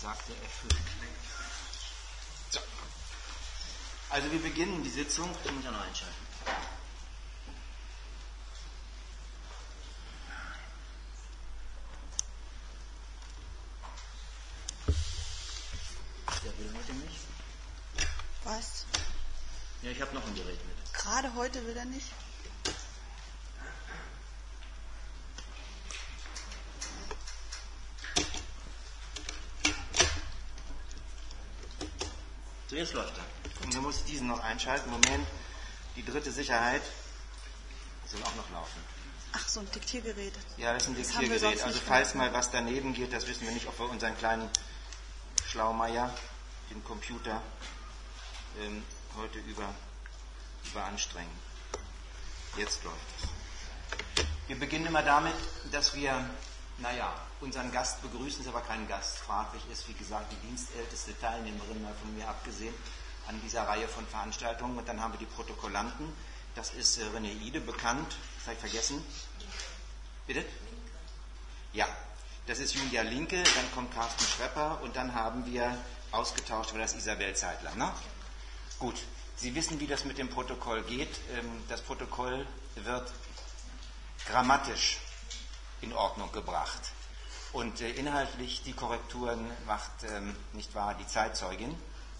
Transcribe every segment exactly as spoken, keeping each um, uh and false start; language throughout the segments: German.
Gesagte erfüllt. So. Also wir beginnen die Sitzung. Ich muss ja noch einschalten. Der will heute nicht. Was? Ja, ich habe noch ein Gerät mit. Gerade heute will er nicht? So, jetzt läuft er. Und du musst diesen noch einschalten. Moment, die dritte Sicherheit soll auch noch laufen. Ach, so ein Diktiergerät. Ja, das ist ein Das haben wir Diktiergerät. sonst Also nicht falls gemacht. mal was daneben geht, das wissen wir nicht, ob wir unseren kleinen Schlaumeier, den Computer, ähm, heute über, überanstrengen. Jetzt läuft es. Wir beginnen immer damit, dass wir, naja, unseren Gast begrüßen, ist aber kein Gast. Fraglich ist, wie gesagt, die dienstälteste Teilnehmerin, mal von mir abgesehen, an dieser Reihe von Veranstaltungen. Und dann haben wir die Protokollanten. Das ist äh, René Ide, bekannt. Das habe ich vergessen. Bitte? Ja, das ist Julia Linke, dann kommt Carsten Schrepper und dann haben wir ausgetauscht, war das Isabel Zeitler. Ne? Gut, Sie wissen, wie das mit dem Protokoll geht. Ähm, das Protokoll wird grammatisch in Ordnung gebracht. Und äh, inhaltlich die Korrekturen macht, ähm, nicht wahr, die Zeitzeugin.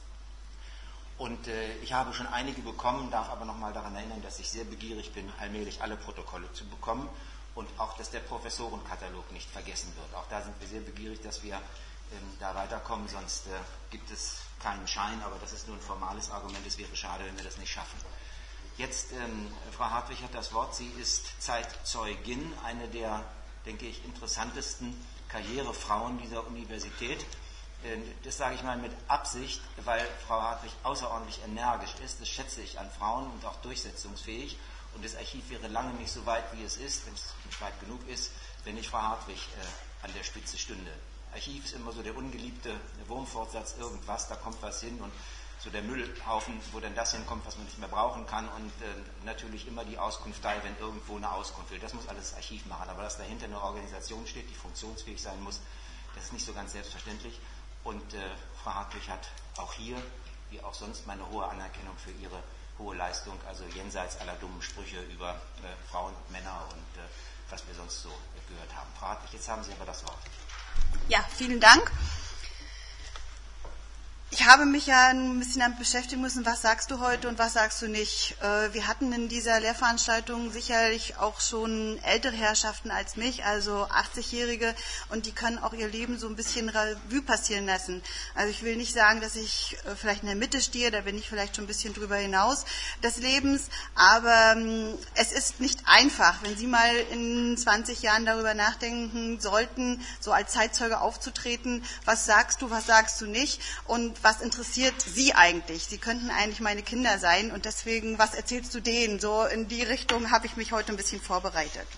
Und äh, ich habe schon einige bekommen, darf aber nochmal daran erinnern, dass ich sehr begierig bin, allmählich alle Protokolle zu bekommen und auch, dass der Professorenkatalog nicht vergessen wird. Auch da sind wir sehr begierig, dass wir ähm, da weiterkommen, sonst äh, gibt es keinen Schein, aber das ist nur ein formales Argument, es wäre schade, wenn wir das nicht schaffen. Jetzt, ähm, Frau Hartwig hat das Wort, sie ist Zeitzeugin, eine der, denke ich, interessantesten Karrierefrauen dieser Universität. Das sage ich mal mit Absicht, weil Frau Hartwig außerordentlich energisch ist. Das schätze ich an Frauen und auch durchsetzungsfähig. Und das Archiv wäre lange nicht so weit, wie es ist, wenn es nicht weit genug ist, wenn nicht Frau Hartwig äh, an der Spitze stünde. Archiv ist immer so der ungeliebte Wurmfortsatz, irgendwas, da kommt was hin und so der Müllhaufen, wo dann das hinkommt, was man nicht mehr brauchen kann und äh, natürlich immer die Auskunft da, wenn irgendwo eine Auskunft will. Das muss alles das Archiv machen, aber dass dahinter eine Organisation steht, die funktionsfähig sein muss, das ist nicht so ganz selbstverständlich. Und äh, Frau Hartwig hat auch hier, wie auch sonst, meine hohe Anerkennung für ihre hohe Leistung, also jenseits aller dummen Sprüche über äh, Frauen und Männer und äh, was wir sonst so äh, gehört haben. Frau Hartwig, jetzt haben Sie aber das Wort. Ja, vielen Dank. Ich habe mich ja ein bisschen damit beschäftigen müssen, was sagst du heute und was sagst du nicht. Wir hatten in dieser Lehrveranstaltung sicherlich auch schon ältere Herrschaften als mich, also achtzigjährige, und die können auch ihr Leben so ein bisschen Revue passieren lassen. Also ich will nicht sagen, dass ich vielleicht in der Mitte stehe, da bin ich vielleicht schon ein bisschen drüber hinaus des Lebens, aber es ist nicht einfach, wenn Sie mal in zwanzig Jahren darüber nachdenken sollten, so als Zeitzeuge aufzutreten, was sagst du, was sagst du nicht und was interessiert Sie eigentlich? Sie könnten eigentlich meine Kinder sein und deswegen, was erzählst du denen? So in die Richtung habe ich mich heute ein bisschen vorbereitet.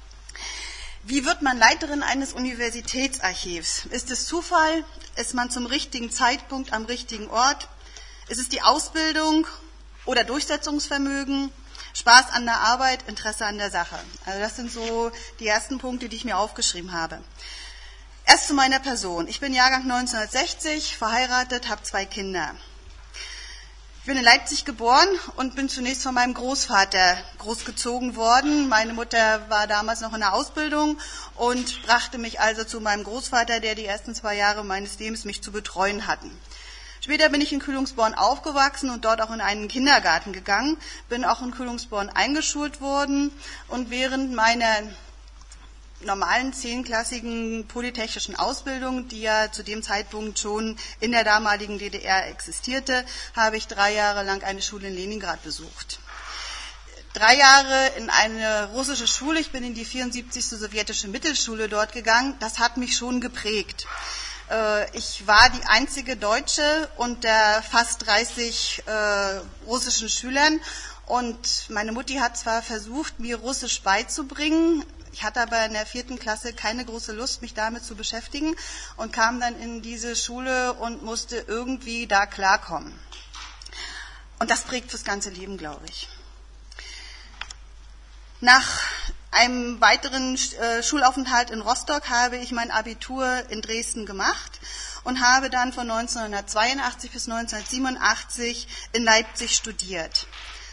Wie wird man Leiterin eines Universitätsarchivs? Ist es Zufall? Ist man zum richtigen Zeitpunkt am richtigen Ort? Ist es die Ausbildung oder Durchsetzungsvermögen? Spaß an der Arbeit, Interesse an der Sache? Also das sind so die ersten Punkte, die ich mir aufgeschrieben habe. Erst zu meiner Person. Ich bin Jahrgang neunzehnhundertsechzig, verheiratet, habe zwei Kinder. Ich bin in Leipzig geboren und bin zunächst von meinem Großvater großgezogen worden. Meine Mutter war damals noch in der Ausbildung und brachte mich also zu meinem Großvater, der die ersten zwei Jahre meines Lebens mich zu betreuen hatten. Später bin ich in Kühlungsborn aufgewachsen und dort auch in einen Kindergarten gegangen, bin auch in Kühlungsborn eingeschult worden und während meiner normalen zehnklassigen polytechnischen Ausbildung, die ja zu dem Zeitpunkt schon in der damaligen D D R existierte, habe ich drei Jahre lang eine Schule in Leningrad besucht. Drei Jahre in eine russische Schule, ich bin in die vierundsiebzigste sowjetische Mittelschule dort gegangen, das hat mich schon geprägt. Ich war die einzige Deutsche unter fast dreißig äh, russischen Schülern und meine Mutti hat zwar versucht, mir Russisch beizubringen, ich hatte aber in der vierten Klasse keine große Lust, mich damit zu beschäftigen und kam dann in diese Schule und musste irgendwie da klarkommen. Und das prägt fürs ganze Leben, glaube ich. Nach einem weiteren äh, Schulaufenthalt in Rostock habe ich mein Abitur in Dresden gemacht und habe dann von neunzehnhundertzweiundachtzig bis neunzehnhundertsiebenundachtzig in Leipzig studiert.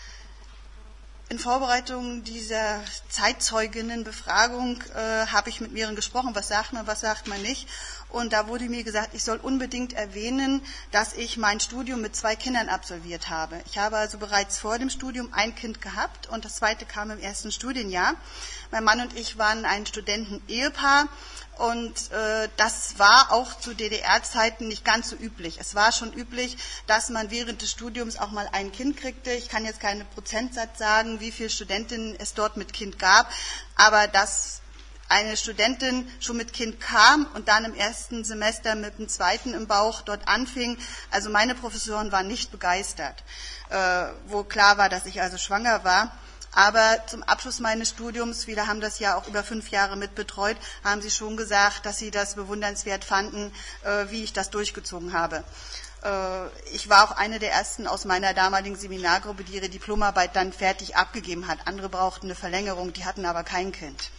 In Vorbereitung dieser Zeitzeuginnenbefragung äh, habe ich mit mehreren gesprochen, was sagt man, was sagt man nicht. Und da wurde mir gesagt, ich soll unbedingt erwähnen, dass ich mein Studium mit zwei Kindern absolviert habe. Ich habe also bereits vor dem Studium ein Kind gehabt und das zweite kam im ersten Studienjahr. Mein Mann und ich waren ein Studenten-Ehepaar. Und äh, das war auch zu D D R-Zeiten nicht ganz so üblich. Es war schon üblich, dass man während des Studiums auch mal ein Kind kriegte. Ich kann jetzt keinen Prozentsatz sagen, wie viele Studentinnen es dort mit Kind gab, aber dass eine Studentin schon mit Kind kam und dann im ersten Semester mit dem zweiten im Bauch dort anfing. Also meine Professoren waren nicht begeistert, äh, wo klar war, dass ich also schwanger war. Aber zum Abschluss meines Studiums, viele haben das ja auch über fünf Jahre mitbetreut, haben sie schon gesagt, dass sie das bewundernswert fanden, wie ich das durchgezogen habe. Ich war auch eine der ersten aus meiner damaligen Seminargruppe, die ihre Diplomarbeit dann fertig abgegeben hat. Andere brauchten eine Verlängerung, die hatten aber kein Kind.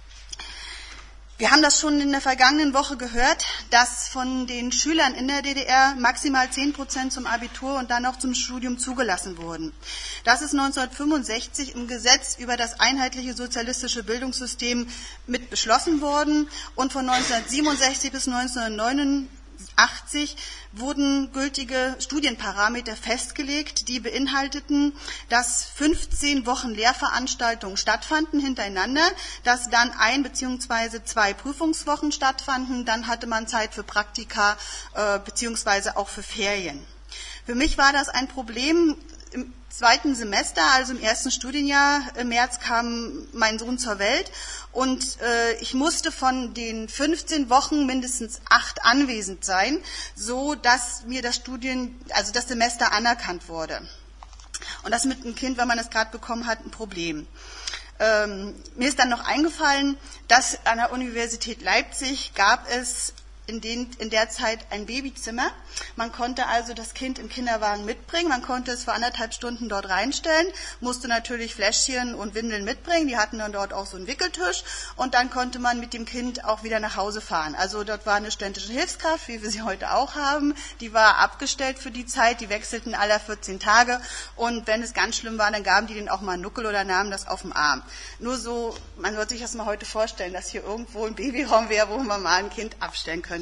Wir haben das schon in der vergangenen Woche gehört, dass von den Schülern in der D D R maximal zehn Prozent zum Abitur und dann auch zum Studium zugelassen wurden. Das ist neunzehnhundertfünfundsechzig im Gesetz über das einheitliche sozialistische Bildungssystem mit beschlossen worden und von neunzehnhundertsiebenundsechzig bis neunzehnhundertneunundachtzig wurden gültige Studienparameter festgelegt, die beinhalteten, dass fünfzehn Wochen Lehrveranstaltungen stattfanden hintereinander, dass dann ein bzw. zwei Prüfungswochen stattfanden, dann hatte man Zeit für Praktika äh, bzw. auch für Ferien. Für mich war das ein Problem. Im zweiten Semester, also im ersten Studienjahr, im März kam mein Sohn zur Welt und äh, ich musste von den fünfzehn Wochen mindestens acht anwesend sein, so dass mir das Studien, also das Semester anerkannt wurde. Und das mit einem Kind, wenn man es gerade bekommen hat, ein Problem. Ähm, mir ist dann noch eingefallen, dass an der Universität Leipzig gab es In, den, in der Zeit ein Babyzimmer. Man konnte also das Kind im Kinderwagen mitbringen, man konnte es für anderthalb Stunden dort reinstellen, musste natürlich Fläschchen und Windeln mitbringen, die hatten dann dort auch so einen Wickeltisch und dann konnte man mit dem Kind auch wieder nach Hause fahren. Also dort war eine studentische Hilfskraft, wie wir sie heute auch haben, die war abgestellt für die Zeit, die wechselten alle vierzehn Tage und wenn es ganz schlimm war, dann gaben die denen auch mal einen Nuckel oder nahmen das auf den Arm. Nur so, man sollte sich das mal heute vorstellen, dass hier irgendwo ein Babyraum wäre, wo man mal ein Kind abstellen könnte.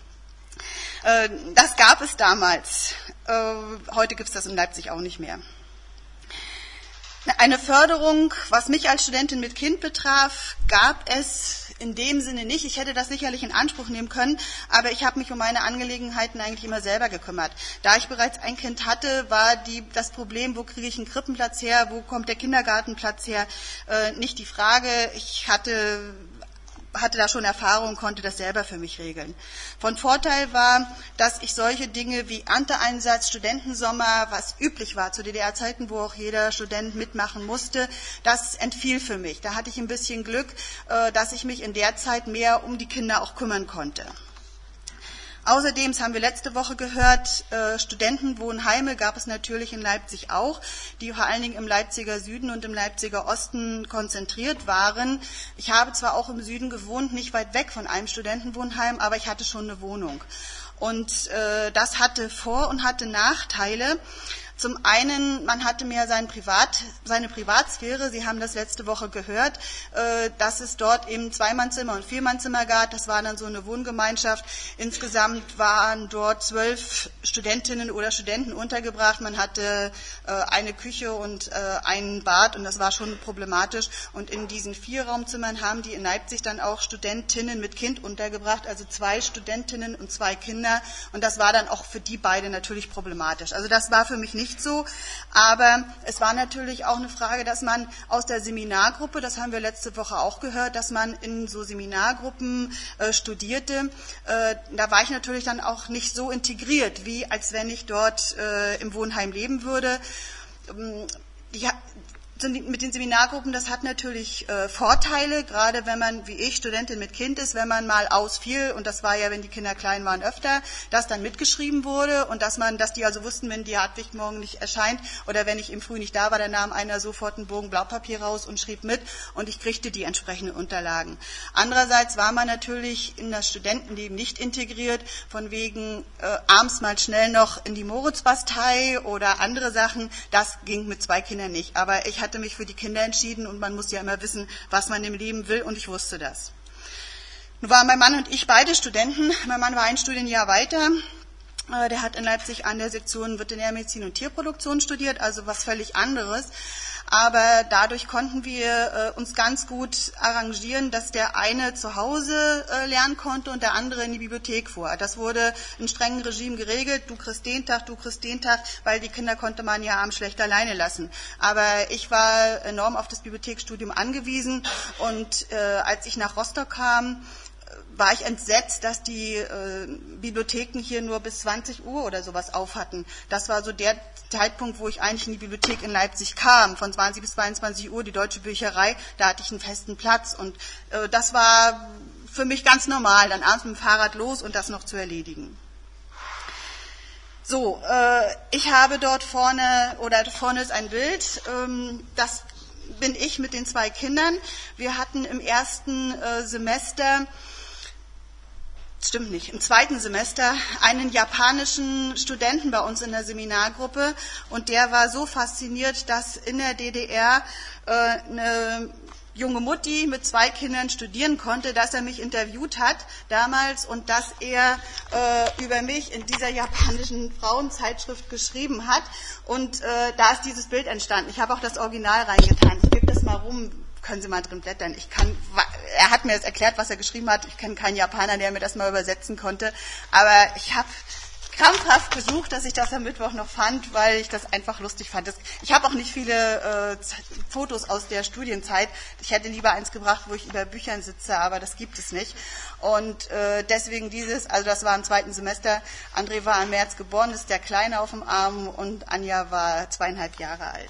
Das gab es damals. Heute gibt es das in Leipzig auch nicht mehr. Eine Förderung, was mich als Studentin mit Kind betraf, gab es in dem Sinne nicht. Ich hätte das sicherlich in Anspruch nehmen können, aber ich habe mich um meine Angelegenheiten eigentlich immer selber gekümmert. Da ich bereits ein Kind hatte, war die, das Problem, wo kriege ich einen Krippenplatz her, wo kommt der Kindergartenplatz her, äh, nicht die Frage. Ich hatte hatte da schon Erfahrung, konnte das selber für mich regeln. Von Vorteil war, dass ich solche Dinge wie Ernteeinsatz, Studentensommer, was üblich war zu D D R-Zeiten, wo auch jeder Student mitmachen musste, das entfiel für mich. Da hatte ich ein bisschen Glück, dass ich mich in der Zeit mehr um die Kinder auch kümmern konnte. Außerdem, das haben wir letzte Woche gehört, äh, Studentenwohnheime gab es natürlich in Leipzig auch, die vor allen Dingen im Leipziger Süden und im Leipziger Osten konzentriert waren. Ich habe zwar auch im Süden gewohnt, nicht weit weg von einem Studentenwohnheim, aber ich hatte schon eine Wohnung. Und äh, das hatte Vor- und hatte Nachteile. Zum einen, man hatte mehr sein Privat, seine Privatsphäre. Sie haben das letzte Woche gehört, äh, dass es dort eben Zweimannzimmer und Viermannzimmer gab. Das war dann so eine Wohngemeinschaft. Insgesamt waren dort zwölf Studentinnen oder Studenten untergebracht. Man hatte äh, eine Küche und äh, ein Bad und das war schon problematisch. Und in diesen Vierraumzimmern haben die in Leipzig dann auch Studentinnen mit Kind untergebracht, also zwei Studentinnen und zwei Kinder. Und das war dann auch für die beide natürlich problematisch. Also das war für mich nicht Nicht so, aber es war natürlich auch eine Frage, dass man aus der Seminargruppe, das haben wir letzte Woche auch gehört, dass man in so Seminargruppen äh, studierte. Äh, da war ich natürlich dann auch nicht so integriert, wie als wenn ich dort äh, im Wohnheim leben würde. Ähm, die, mit den Seminargruppen, das hat natürlich äh, Vorteile, gerade wenn man, wie ich, Studentin mit Kind ist, wenn man mal ausfiel, und das war ja, wenn die Kinder klein waren, öfter, dass dann mitgeschrieben wurde und dass man, dass die also wussten, wenn die Hartwig morgen nicht erscheint oder wenn ich im Früh nicht da war, dann nahm einer sofort einen Bogen Blaupapier raus und schrieb mit und ich kriegte die entsprechenden Unterlagen. Andererseits war man natürlich in das Studentenleben nicht integriert, von wegen äh, abends mal schnell noch in die Moritzbastei oder andere Sachen, das ging mit zwei Kindern nicht, aber ich hatte mich für die Kinder entschieden und man muss ja immer wissen, was man im Leben will und ich wusste das. Nun waren mein Mann und ich beide Studenten. Mein Mann war ein Studienjahr weiter. Der hat in Leipzig an der Sektion Veterinärmedizin und Tierproduktion studiert, also was völlig anderes. Aber dadurch konnten wir uns ganz gut arrangieren, dass der eine zu Hause lernen konnte und der andere in die Bibliothek fuhr. Das wurde in strengem Regime geregelt. Du kriegst den Tag, du kriegst den Tag, weil die Kinder konnte man ja abends schlecht alleine lassen. Aber ich war enorm auf das Bibliotheksstudium angewiesen und äh, als ich nach Rostock kam, war ich entsetzt, dass die äh, Bibliotheken hier nur bis zwanzig Uhr oder sowas auf hatten. Das war so der Zeitpunkt, wo ich eigentlich in die Bibliothek in Leipzig kam, von zwanzig bis zweiundzwanzig Uhr, die Deutsche Bücherei, da hatte ich einen festen Platz. Und äh, das war für mich ganz normal, dann abends mit dem Fahrrad los und das noch zu erledigen. So, äh, ich habe dort vorne, oder vorne ist ein Bild, ähm, das bin ich mit den zwei Kindern. Wir hatten im ersten äh, Semester Stimmt nicht. Im zweiten Semester einen japanischen Studenten bei uns in der Seminargruppe und der war so fasziniert, dass in der D D R äh, eine junge Mutti mit zwei Kindern studieren konnte, dass er mich interviewt hat damals und dass er äh, über mich in dieser japanischen Frauenzeitschrift geschrieben hat und äh, da ist dieses Bild entstanden. Ich habe auch das Original reingetan. Ich gebe das mal rum. Können Sie mal drin blättern. Ich kann, er hat mir jetzt erklärt, was er geschrieben hat. Ich kenne keinen Japaner, der mir das mal übersetzen konnte. Aber ich habe krampfhaft gesucht, dass ich das am Mittwoch noch fand, weil ich das einfach lustig fand. Das, ich habe auch nicht viele äh, Fotos aus der Studienzeit. Ich hätte lieber eins gebracht, wo ich über Büchern sitze, aber das gibt es nicht. Und äh, deswegen dieses, also das war im zweiten Semester. André war im März geboren, ist der Kleine auf dem Arm und Anja war zweieinhalb Jahre alt.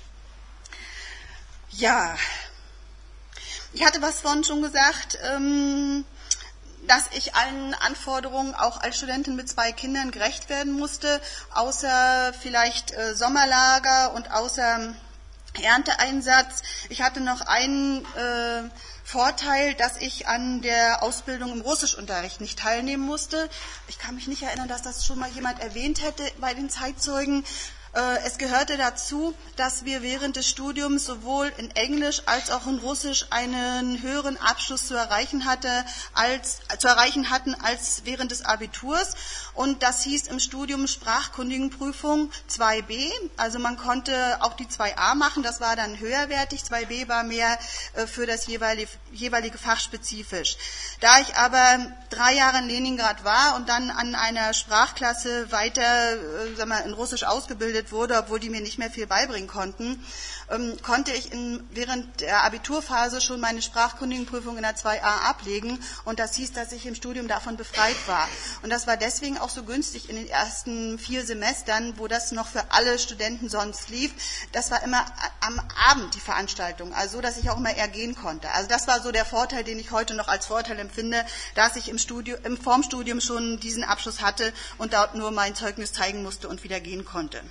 Ja. Ich hatte was vorhin schon gesagt, dass ich allen Anforderungen auch als Studentin mit zwei Kindern gerecht werden musste, außer vielleicht Sommerlager und außer Ernteeinsatz. Ich hatte noch einen äh, Vorteil, dass ich an der Ausbildung im Russischunterricht nicht teilnehmen musste. Ich kann mich nicht erinnern, dass das schon mal jemand erwähnt hätte bei den Zeitzeugen. Es gehörte dazu, dass wir während des Studiums sowohl in Englisch als auch in Russisch einen höheren Abschluss zu erreichen hatte, als, zu erreichen hatten als während des Abiturs. Und das hieß im Studium Sprachkundigenprüfung zwei b. Also man konnte auch die zwei a machen, das war dann höherwertig. zwei b war mehr für das jeweilige, jeweilige Fach spezifisch. Da ich aber drei Jahre in Leningrad war und dann an einer Sprachklasse weiter sagen wir, in Russisch ausgebildet wurde, obwohl die mir nicht mehr viel beibringen konnten, ähm, konnte ich in, während der Abiturphase schon meine Sprachkundigenprüfung in der zwei a ablegen und das hieß, dass ich im Studium davon befreit war. Und das war deswegen auch so günstig in den ersten vier Semestern, wo das noch für alle Studenten sonst lief. Das war immer am Abend die Veranstaltung, also so, dass ich auch immer eher gehen konnte. Also das war so der Vorteil, den ich heute noch als Vorteil empfinde, dass ich im Studium, im Formstudium schon diesen Abschluss hatte und dort nur mein Zeugnis zeigen musste und wieder gehen konnte.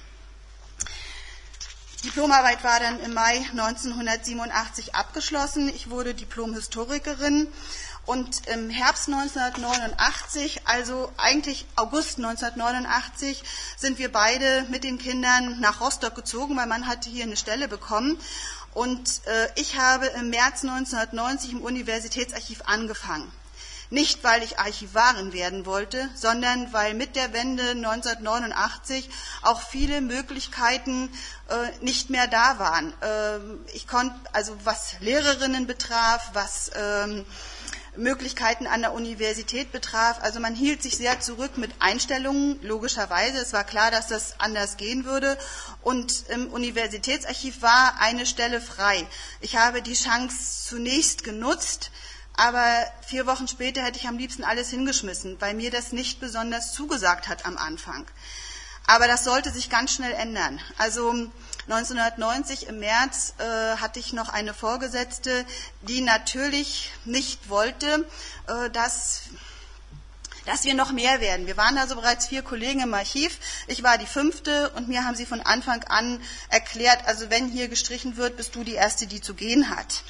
Die Diplomarbeit war dann im Mai neunzehnhundertsiebenundachtzig abgeschlossen. Ich wurde Diplom-Historikerin und im Herbst neunzehnhundertneunundachtzig, also eigentlich August neunzehnhundertneunundachtzig, sind wir beide mit den Kindern nach Rostock gezogen. Mein Mann hatte hier eine Stelle bekommen und äh, ich habe im März neunzehnhundertneunzig im Universitätsarchiv angefangen. Nicht, weil ich Archivarin werden wollte, sondern weil mit der Wende neunzehnhundertneunundachtzig auch viele Möglichkeiten äh, nicht mehr da waren. Äh, ich konnte, also was Lehrerinnen betraf, was ähm, Möglichkeiten an der Universität betraf, also man hielt sich sehr zurück mit Einstellungen, logischerweise. Es war klar, dass das anders gehen würde. Und im Universitätsarchiv war eine Stelle frei. Ich habe die Chance zunächst genutzt, aber vier Wochen später hätte ich am liebsten alles hingeschmissen, weil mir das nicht besonders zugesagt hat am Anfang. Aber das sollte sich ganz schnell ändern. Also neunzehnhundertneunzig im März äh, hatte ich noch eine Vorgesetzte, die natürlich nicht wollte, äh, dass... dass wir noch mehr werden. Wir waren also bereits vier Kollegen im Archiv. Ich war die fünfte und mir haben sie von Anfang an erklärt, also wenn hier gestrichen wird, bist du die Erste, die zu gehen hat.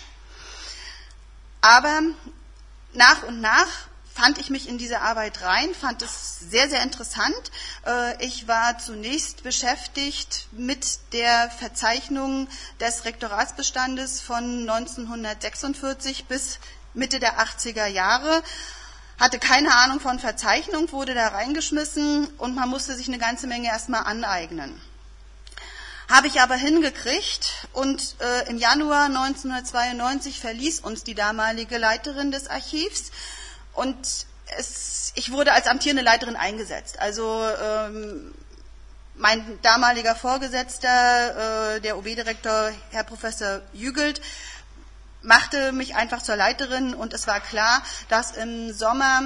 Aber nach und nach fand ich mich in diese Arbeit rein, fand es sehr, sehr interessant. Ich war zunächst beschäftigt mit der Verzeichnung des Rektoratsbestandes von neunzehnhundertsechsundvierzig bis Mitte der achtziger Jahre. Hatte keine Ahnung von Verzeichnung, wurde da reingeschmissen und man musste sich eine ganze Menge erstmal aneignen. Habe ich aber hingekriegt und äh, im Januar neunzehnhundertzweiundneunzig verließ uns die damalige Leiterin des Archivs und es, ich wurde als amtierende Leiterin eingesetzt. Also ähm, mein damaliger Vorgesetzter, äh, der O B-Direktor, Herr Professor Jügelt, machte mich einfach zur Leiterin und es war klar, dass im Sommer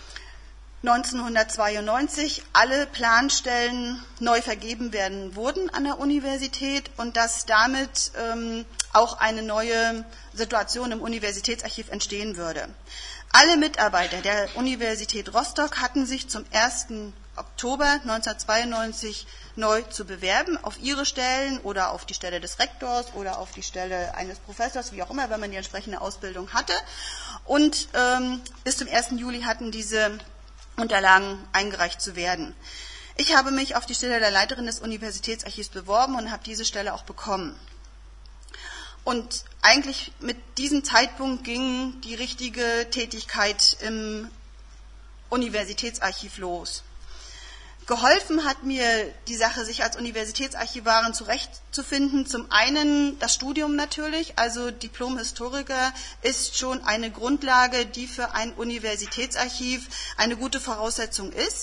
neunzehnhundertzweiundneunzig alle Planstellen neu vergeben werden wurden an der Universität und dass damit ähm, auch eine neue Situation im Universitätsarchiv entstehen würde. Alle Mitarbeiter der Universität Rostock hatten sich zum ersten Oktober neunzehnhundertzweiundneunzig neu zu bewerben, auf ihre Stellen oder auf die Stelle des Rektors oder auf die Stelle eines Professors, wie auch immer, wenn man die entsprechende Ausbildung hatte. Und ähm, bis zum ersten Juli hatten diese Unterlagen eingereicht zu werden. Ich habe mich auf die Stelle der Leiterin des Universitätsarchivs beworben und habe diese Stelle auch bekommen. Und eigentlich mit diesem Zeitpunkt ging die richtige Tätigkeit im Universitätsarchiv los. Geholfen hat mir die Sache, sich als Universitätsarchivarin zurechtzufinden. Zum einen das Studium natürlich, also Diplom-Historiker ist schon eine Grundlage, die für ein Universitätsarchiv eine gute Voraussetzung ist.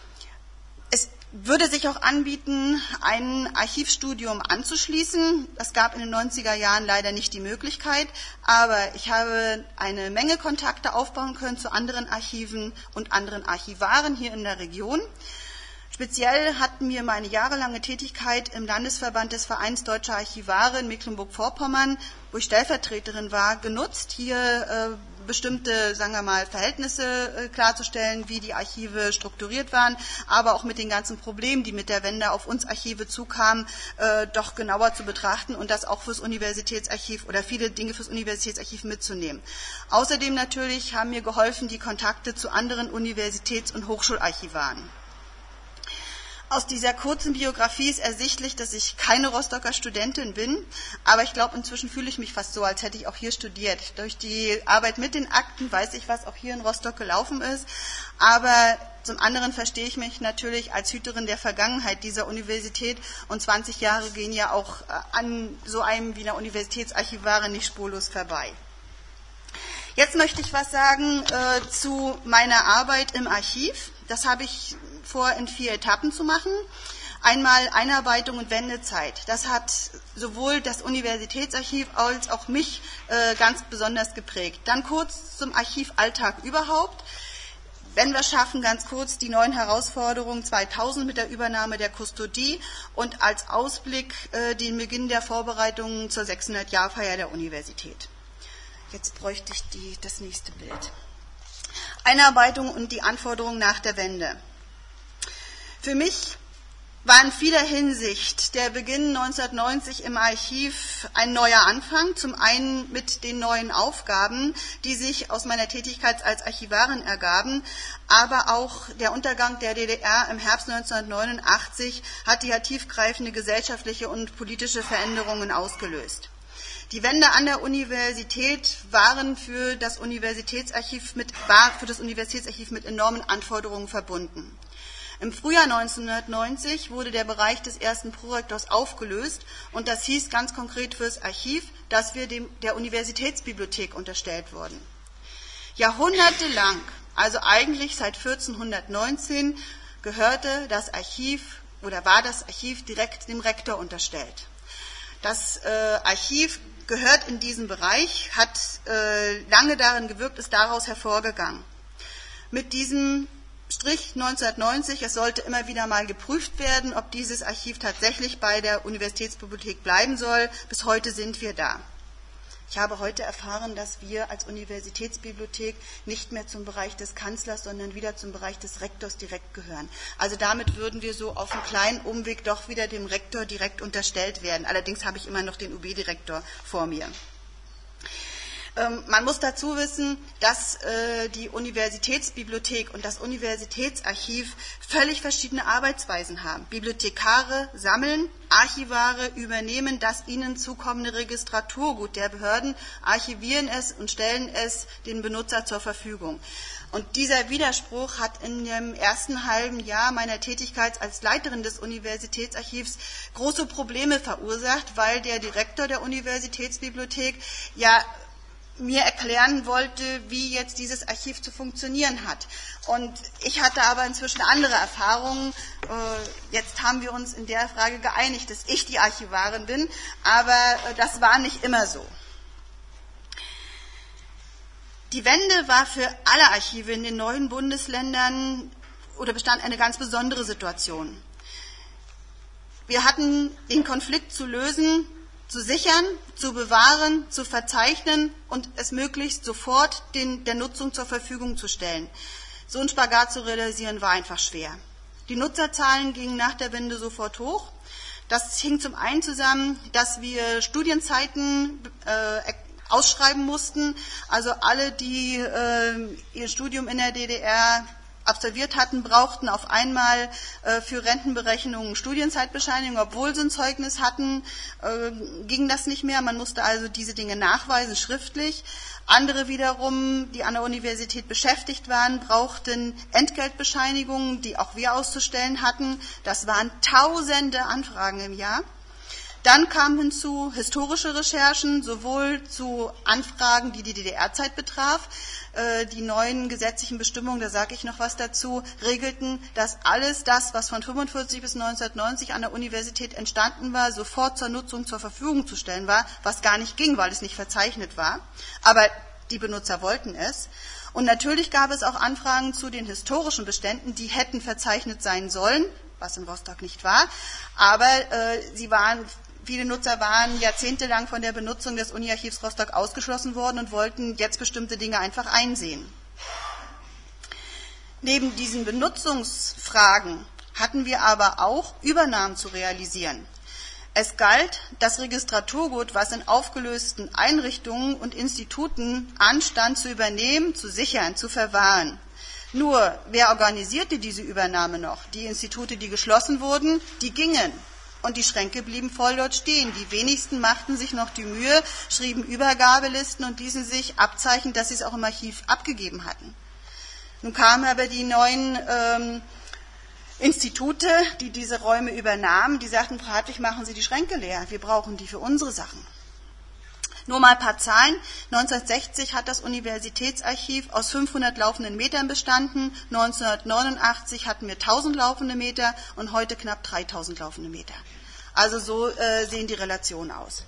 Es würde sich auch anbieten, ein Archivstudium anzuschließen. Das gab in den neunziger Jahren leider nicht die Möglichkeit, aber ich habe eine Menge Kontakte aufbauen können zu anderen Archiven und anderen Archivaren hier in der Region. Speziell hat mir meine jahrelange Tätigkeit im Landesverband des Vereins Deutscher Archivare in Mecklenburg-Vorpommern, wo ich Stellvertreterin war, genutzt, hier äh, bestimmte, sagen wir mal, Verhältnisse äh, klarzustellen, wie die Archive strukturiert waren, aber auch mit den ganzen Problemen, die mit der Wende auf uns Archive zukamen, äh, doch genauer zu betrachten und das auch fürs Universitätsarchiv oder viele Dinge fürs Universitätsarchiv mitzunehmen. Außerdem natürlich haben mir geholfen die Kontakte zu anderen Universitäts- und Hochschularchivaren. Aus dieser kurzen Biografie ist ersichtlich, dass ich keine Rostocker Studentin bin, aber ich glaube, inzwischen fühle ich mich fast so, als hätte ich auch hier studiert. Durch die Arbeit mit den Akten weiß ich, was auch hier in Rostock gelaufen ist, aber zum anderen verstehe ich mich natürlich als Hüterin der Vergangenheit dieser Universität und zwanzig Jahre gehen ja auch an so einem wie einer Universitätsarchivarin nicht spurlos vorbei. Jetzt möchte ich was sagen äh, zu meiner Arbeit im Archiv. Das habe ich vor, in vier Etappen zu machen. Einmal Einarbeitung und Wendezeit. Das hat sowohl das Universitätsarchiv als auch mich äh, ganz besonders geprägt. Dann kurz zum Archivalltag überhaupt. Wenn wir schaffen, ganz kurz die neuen Herausforderungen zweitausend mit der Übernahme der Kustodie und als Ausblick äh, den Beginn der Vorbereitungen zur sechshundert-Jahr-Feier der Universität. Jetzt bräuchte ich die, das nächste Bild. Einarbeitung und die Anforderungen nach der Wende. Für mich war in vieler Hinsicht der Beginn neunzehnhundertneunzig im Archiv ein neuer Anfang, zum einen mit den neuen Aufgaben, die sich aus meiner Tätigkeit als Archivarin ergaben, aber auch der Untergang der D D R im Herbst neunzehnhundertneunundachtzig hatte ja tiefgreifende gesellschaftliche und politische Veränderungen ausgelöst. Die Wende an der Universität waren für das Universitätsarchiv mit, war für das Universitätsarchiv mit enormen Anforderungen verbunden. Im Frühjahr neunzehnhundertneunzig wurde der Bereich des ersten Prorektors aufgelöst und das hieß ganz konkret fürs Archiv, dass wir dem, der Universitätsbibliothek unterstellt wurden. Jahrhundertelang, also eigentlich seit vierzehnhundertneunzehn, gehörte das Archiv oder war das Archiv direkt dem Rektor unterstellt. Das äh, Archiv gehört in diesen Bereich, hat äh, lange darin gewirkt, ist daraus hervorgegangen. Mit diesem Strich neunzehnhundertneunzig, es sollte immer wieder mal geprüft werden, ob dieses Archiv tatsächlich bei der Universitätsbibliothek bleiben soll. Bis heute sind wir da. Ich habe heute erfahren, dass wir als Universitätsbibliothek nicht mehr zum Bereich des Kanzlers, sondern wieder zum Bereich des Rektors direkt gehören. Also damit würden wir so auf einen kleinen Umweg doch wieder dem Rektor direkt unterstellt werden. Allerdings habe ich immer noch den U B-Direktor vor mir. Man muss dazu wissen, dass äh, die Universitätsbibliothek und das Universitätsarchiv völlig verschiedene Arbeitsweisen haben. Bibliothekare sammeln, Archivare übernehmen das ihnen zukommende Registraturgut der Behörden, archivieren es und stellen es dem Benutzer zur Verfügung. Und dieser Widerspruch hat in dem ersten halben Jahr meiner Tätigkeit als Leiterin des Universitätsarchivs große Probleme verursacht, weil der Direktor der Universitätsbibliothek ja mir erklären wollte, wie jetzt dieses Archiv zu funktionieren hat. Und ich hatte aber inzwischen andere Erfahrungen. Jetzt haben wir uns in der Frage geeinigt, dass ich die Archivarin bin, aber das war nicht immer so. Die Wende war für alle Archive in den neuen Bundesländern oder bestand eine ganz besondere Situation. Wir hatten den Konflikt zu lösen, zu sichern, zu bewahren, zu verzeichnen und es möglichst sofort den, der Nutzung zur Verfügung zu stellen. So ein Spagat zu realisieren war einfach schwer. Die Nutzerzahlen gingen nach der Wende sofort hoch. Das hing zum einen zusammen, dass wir Studienzeiten äh, ausschreiben mussten. Also alle, die äh, ihr Studium in der D D R absolviert hatten, brauchten auf einmal äh, für Rentenberechnungen Studienzeitbescheinigung, obwohl sie ein Zeugnis hatten, äh, ging das nicht mehr. Man musste also diese Dinge nachweisen, schriftlich. Andere wiederum, die an der Universität beschäftigt waren, brauchten Entgeltbescheinigungen, die auch wir auszustellen hatten. Das waren tausende Anfragen im Jahr. Dann kamen hinzu historische Recherchen, sowohl zu Anfragen, die die D D R-Zeit betraf. Die neuen gesetzlichen Bestimmungen, da sage ich noch was dazu, regelten, dass alles das, was von fünfundvierzig bis neunzehnhundertneunzig an der Universität entstanden war, sofort zur Nutzung zur Verfügung zu stellen war, was gar nicht ging, weil es nicht verzeichnet war. Aber die Benutzer wollten es. Und natürlich gab es auch Anfragen zu den historischen Beständen, die hätten verzeichnet sein sollen, was in Rostock nicht war, aber äh, sie waren Viele Nutzer waren jahrzehntelang von der Benutzung des Uni-Archivs Rostock ausgeschlossen worden und wollten jetzt bestimmte Dinge einfach einsehen. Neben diesen Benutzungsfragen hatten wir aber auch Übernahmen zu realisieren. Es galt, das Registraturgut, was in aufgelösten Einrichtungen und Instituten anstand, zu übernehmen, zu sichern, zu verwahren. Nur, wer organisierte diese Übernahme noch? Die Institute, die geschlossen wurden, die gingen. Und die Schränke blieben voll dort stehen. Die wenigsten machten sich noch die Mühe, schrieben Übergabelisten und ließen sich abzeichnen, dass sie es auch im Archiv abgegeben hatten. Nun kamen aber die neuen ähm, Institute, die diese Räume übernahmen, die sagten, Frau Hartwig, machen Sie die Schränke leer, wir brauchen die für unsere Sachen. Nur mal ein paar Zahlen. neunzehnhundertsechzig hat das Universitätsarchiv aus fünfhundert laufenden Metern bestanden. neunzehnhundertneunundachtzig hatten wir tausend laufende Meter und heute knapp dreitausend laufende Meter. Also so äh, sehen die Relationen aus.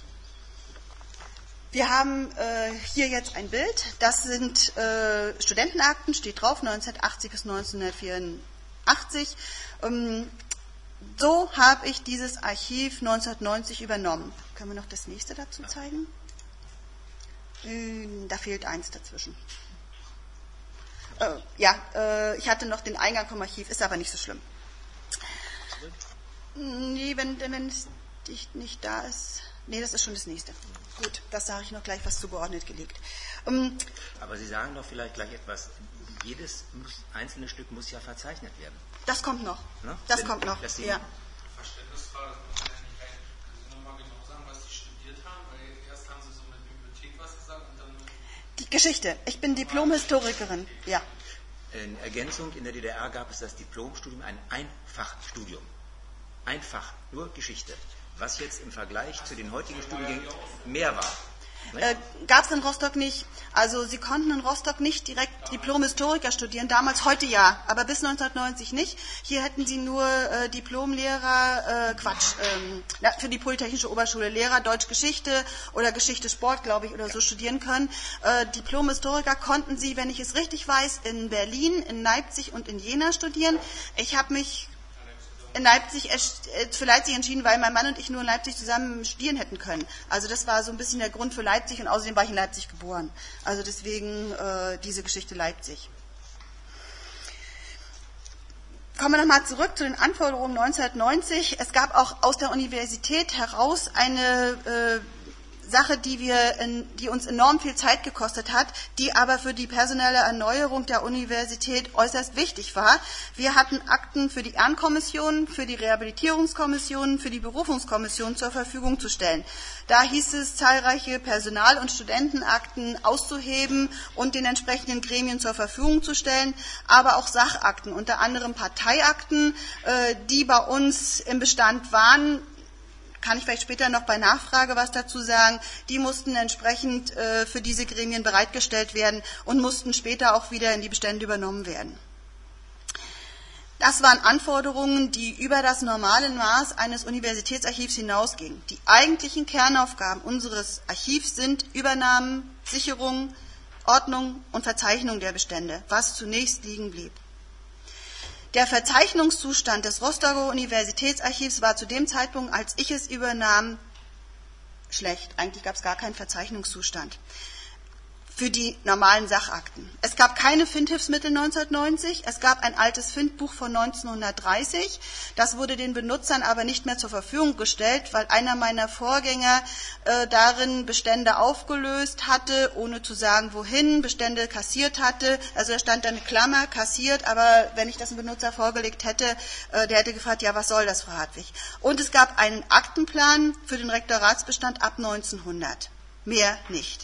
Wir haben äh, hier jetzt ein Bild. Das sind äh, Studentenakten, steht drauf, neunzehnhundertachtzig bis neunzehnhundertvierundachtzig. Ähm, So habe ich dieses Archiv neunzehnhundertneunzig übernommen. Können wir noch das nächste dazu zeigen? Da fehlt eins dazwischen. Äh, ja, äh, ich hatte noch den Eingang vom Archiv, ist aber nicht so schlimm. Nee, wenn, wenn es nicht da ist. Nee, das ist schon das nächste. Gut, das sage ich noch gleich, was zugeordnet gelegt. Um, aber Sie sagen doch vielleicht gleich etwas. Jedes muss, einzelne Stück muss ja verzeichnet werden. Das kommt noch. Ne? Das Wenn, kommt noch. Ja. Verständnisfrage, können Sie nochmal genau sagen, was Sie studiert haben? Weil erst haben Sie so mit Bibliothek was gesagt und dann... Die Geschichte. Ich bin Diplom-Historikerin. Ja. In Ergänzung, in der D D R gab es das Diplomstudium, ein Einfachstudium. Einfach, nur Geschichte. Was jetzt im Vergleich zu den heutigen Studiengängen mehr war. Äh, Gab es in Rostock nicht. Also Sie konnten in Rostock nicht direkt Diplom-Historiker studieren, damals, heute ja, aber bis neunzehnhundertneunzig nicht. Hier hätten Sie nur äh, Diplomlehrer, äh, Quatsch, ähm, na, für die Polytechnische Oberschule Lehrer, Deutsch-Geschichte oder Geschichte-Sport, glaube ich, oder so studieren können. Äh, Diplom-Historiker konnten Sie, wenn ich es richtig weiß, in Berlin, in Leipzig und in Jena studieren. Ich habe mich in Leipzig, für Leipzig entschieden, weil mein Mann und ich nur in Leipzig zusammen studieren hätten können. Also das war so ein bisschen der Grund für Leipzig und außerdem war ich in Leipzig geboren. Also deswegen äh, diese Geschichte Leipzig. Kommen wir nochmal zurück zu den Anforderungen neunzehnhundertneunzig. Es gab auch aus der Universität heraus eine äh, Sache, die, wir in, die uns enorm viel Zeit gekostet hat, die aber für die personelle Erneuerung der Universität äußerst wichtig war. Wir hatten Akten für die Ehrenkommission, für die Rehabilitierungskommission, für die Berufungskommission zur Verfügung zu stellen. Da hieß es, zahlreiche Personal- und Studentenakten auszuheben und den entsprechenden Gremien zur Verfügung zu stellen, aber auch Sachakten, unter anderem Parteiakten, die bei uns im Bestand waren. Kann ich vielleicht später noch bei Nachfrage was dazu sagen, die mussten entsprechend äh, für diese Gremien bereitgestellt werden und mussten später auch wieder in die Bestände übernommen werden. Das waren Anforderungen, die über das normale Maß eines Universitätsarchivs hinausgingen. Die eigentlichen Kernaufgaben unseres Archivs sind Übernahmen, Sicherung, Ordnung und Verzeichnung der Bestände, was zunächst liegen blieb. Der Verzeichnungszustand des Rostocker Universitätsarchivs war zu dem Zeitpunkt, als ich es übernahm, schlecht. Eigentlich gab es gar keinen Verzeichnungszustand für die normalen Sachakten. Es gab keine Findhilfsmittel neunzehnhundertneunzig, es gab ein altes Findbuch von neunzehnhundertdreißig, das wurde den Benutzern aber nicht mehr zur Verfügung gestellt, weil einer meiner Vorgänger äh, darin Bestände aufgelöst hatte, ohne zu sagen wohin, Bestände kassiert hatte, also da stand dann eine Klammer, kassiert, aber wenn ich das dem Benutzer vorgelegt hätte, äh, der hätte gefragt, ja, was soll das, Frau Hartwig? Und es gab einen Aktenplan für den Rektoratsbestand ab neunzehnhundert, mehr nicht.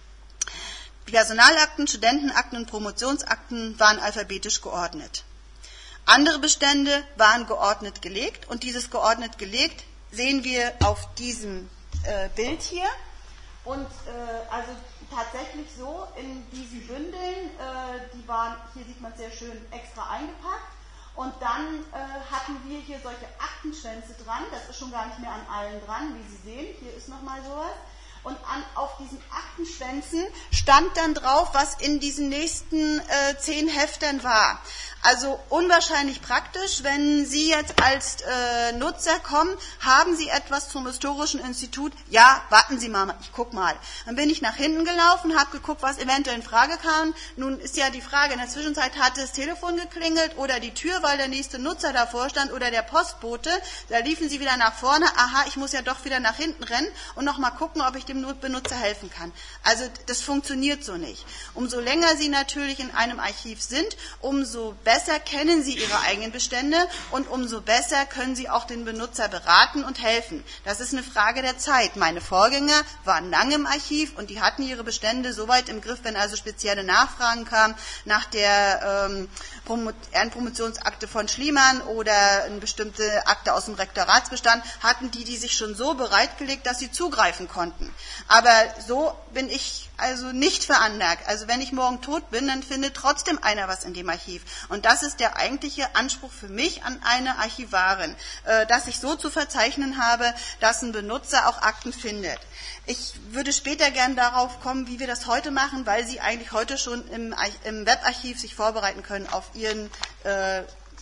Die Personalakten, Studentenakten und Promotionsakten waren alphabetisch geordnet. Andere Bestände waren geordnet gelegt und dieses geordnet gelegt sehen wir auf diesem äh, Bild hier. Und äh, also tatsächlich so in diesen Bündeln, äh, die waren, hier sieht man sehr schön, extra eingepackt. Und dann äh, hatten wir hier solche Aktenschwänze dran, das ist schon gar nicht mehr an allen dran, wie Sie sehen, hier ist nochmal sowas. Und an, auf diesen Aktenschwänzen stand dann drauf, was in diesen nächsten äh, zehn Heftern war. Also unwahrscheinlich praktisch, wenn Sie jetzt als äh, Nutzer kommen, haben Sie etwas zum Historischen Institut? Ja, warten Sie mal, ich guck mal. Dann bin ich nach hinten gelaufen, habe geguckt, was eventuell in Frage kam. Nun ist ja die Frage, in der Zwischenzeit hatte das Telefon geklingelt oder die Tür, weil der nächste Nutzer davor stand oder der Postbote. Da liefen Sie wieder nach vorne, aha, ich muss ja doch wieder nach hinten rennen und nochmal gucken, ob ich dem Benutzer helfen kann. Also das funktioniert so nicht. Umso länger Sie natürlich in einem Archiv sind, umso besser kennen Sie Ihre eigenen Bestände und umso besser können Sie auch den Benutzer beraten und helfen. Das ist eine Frage der Zeit. Meine Vorgänger waren lange im Archiv und die hatten ihre Bestände so weit im Griff, wenn also spezielle Nachfragen kamen nach der ähm, Ehrenpromotionsakte von Schliemann oder eine bestimmte Akte aus dem Rektoratsbestand, hatten die die sich schon so bereitgelegt, dass sie zugreifen konnten. Aber so bin ich also nicht veranlagt. Also wenn ich morgen tot bin, dann findet trotzdem einer was in dem Archiv. Und das ist der eigentliche Anspruch für mich an eine Archivarin, äh, dass ich so zu verzeichnen habe, dass ein Benutzer auch Akten findet. Ich würde später gern darauf kommen, wie wir das heute machen, weil Sie eigentlich heute schon im, im Webarchiv sich vorbereiten können auf, ihren, äh,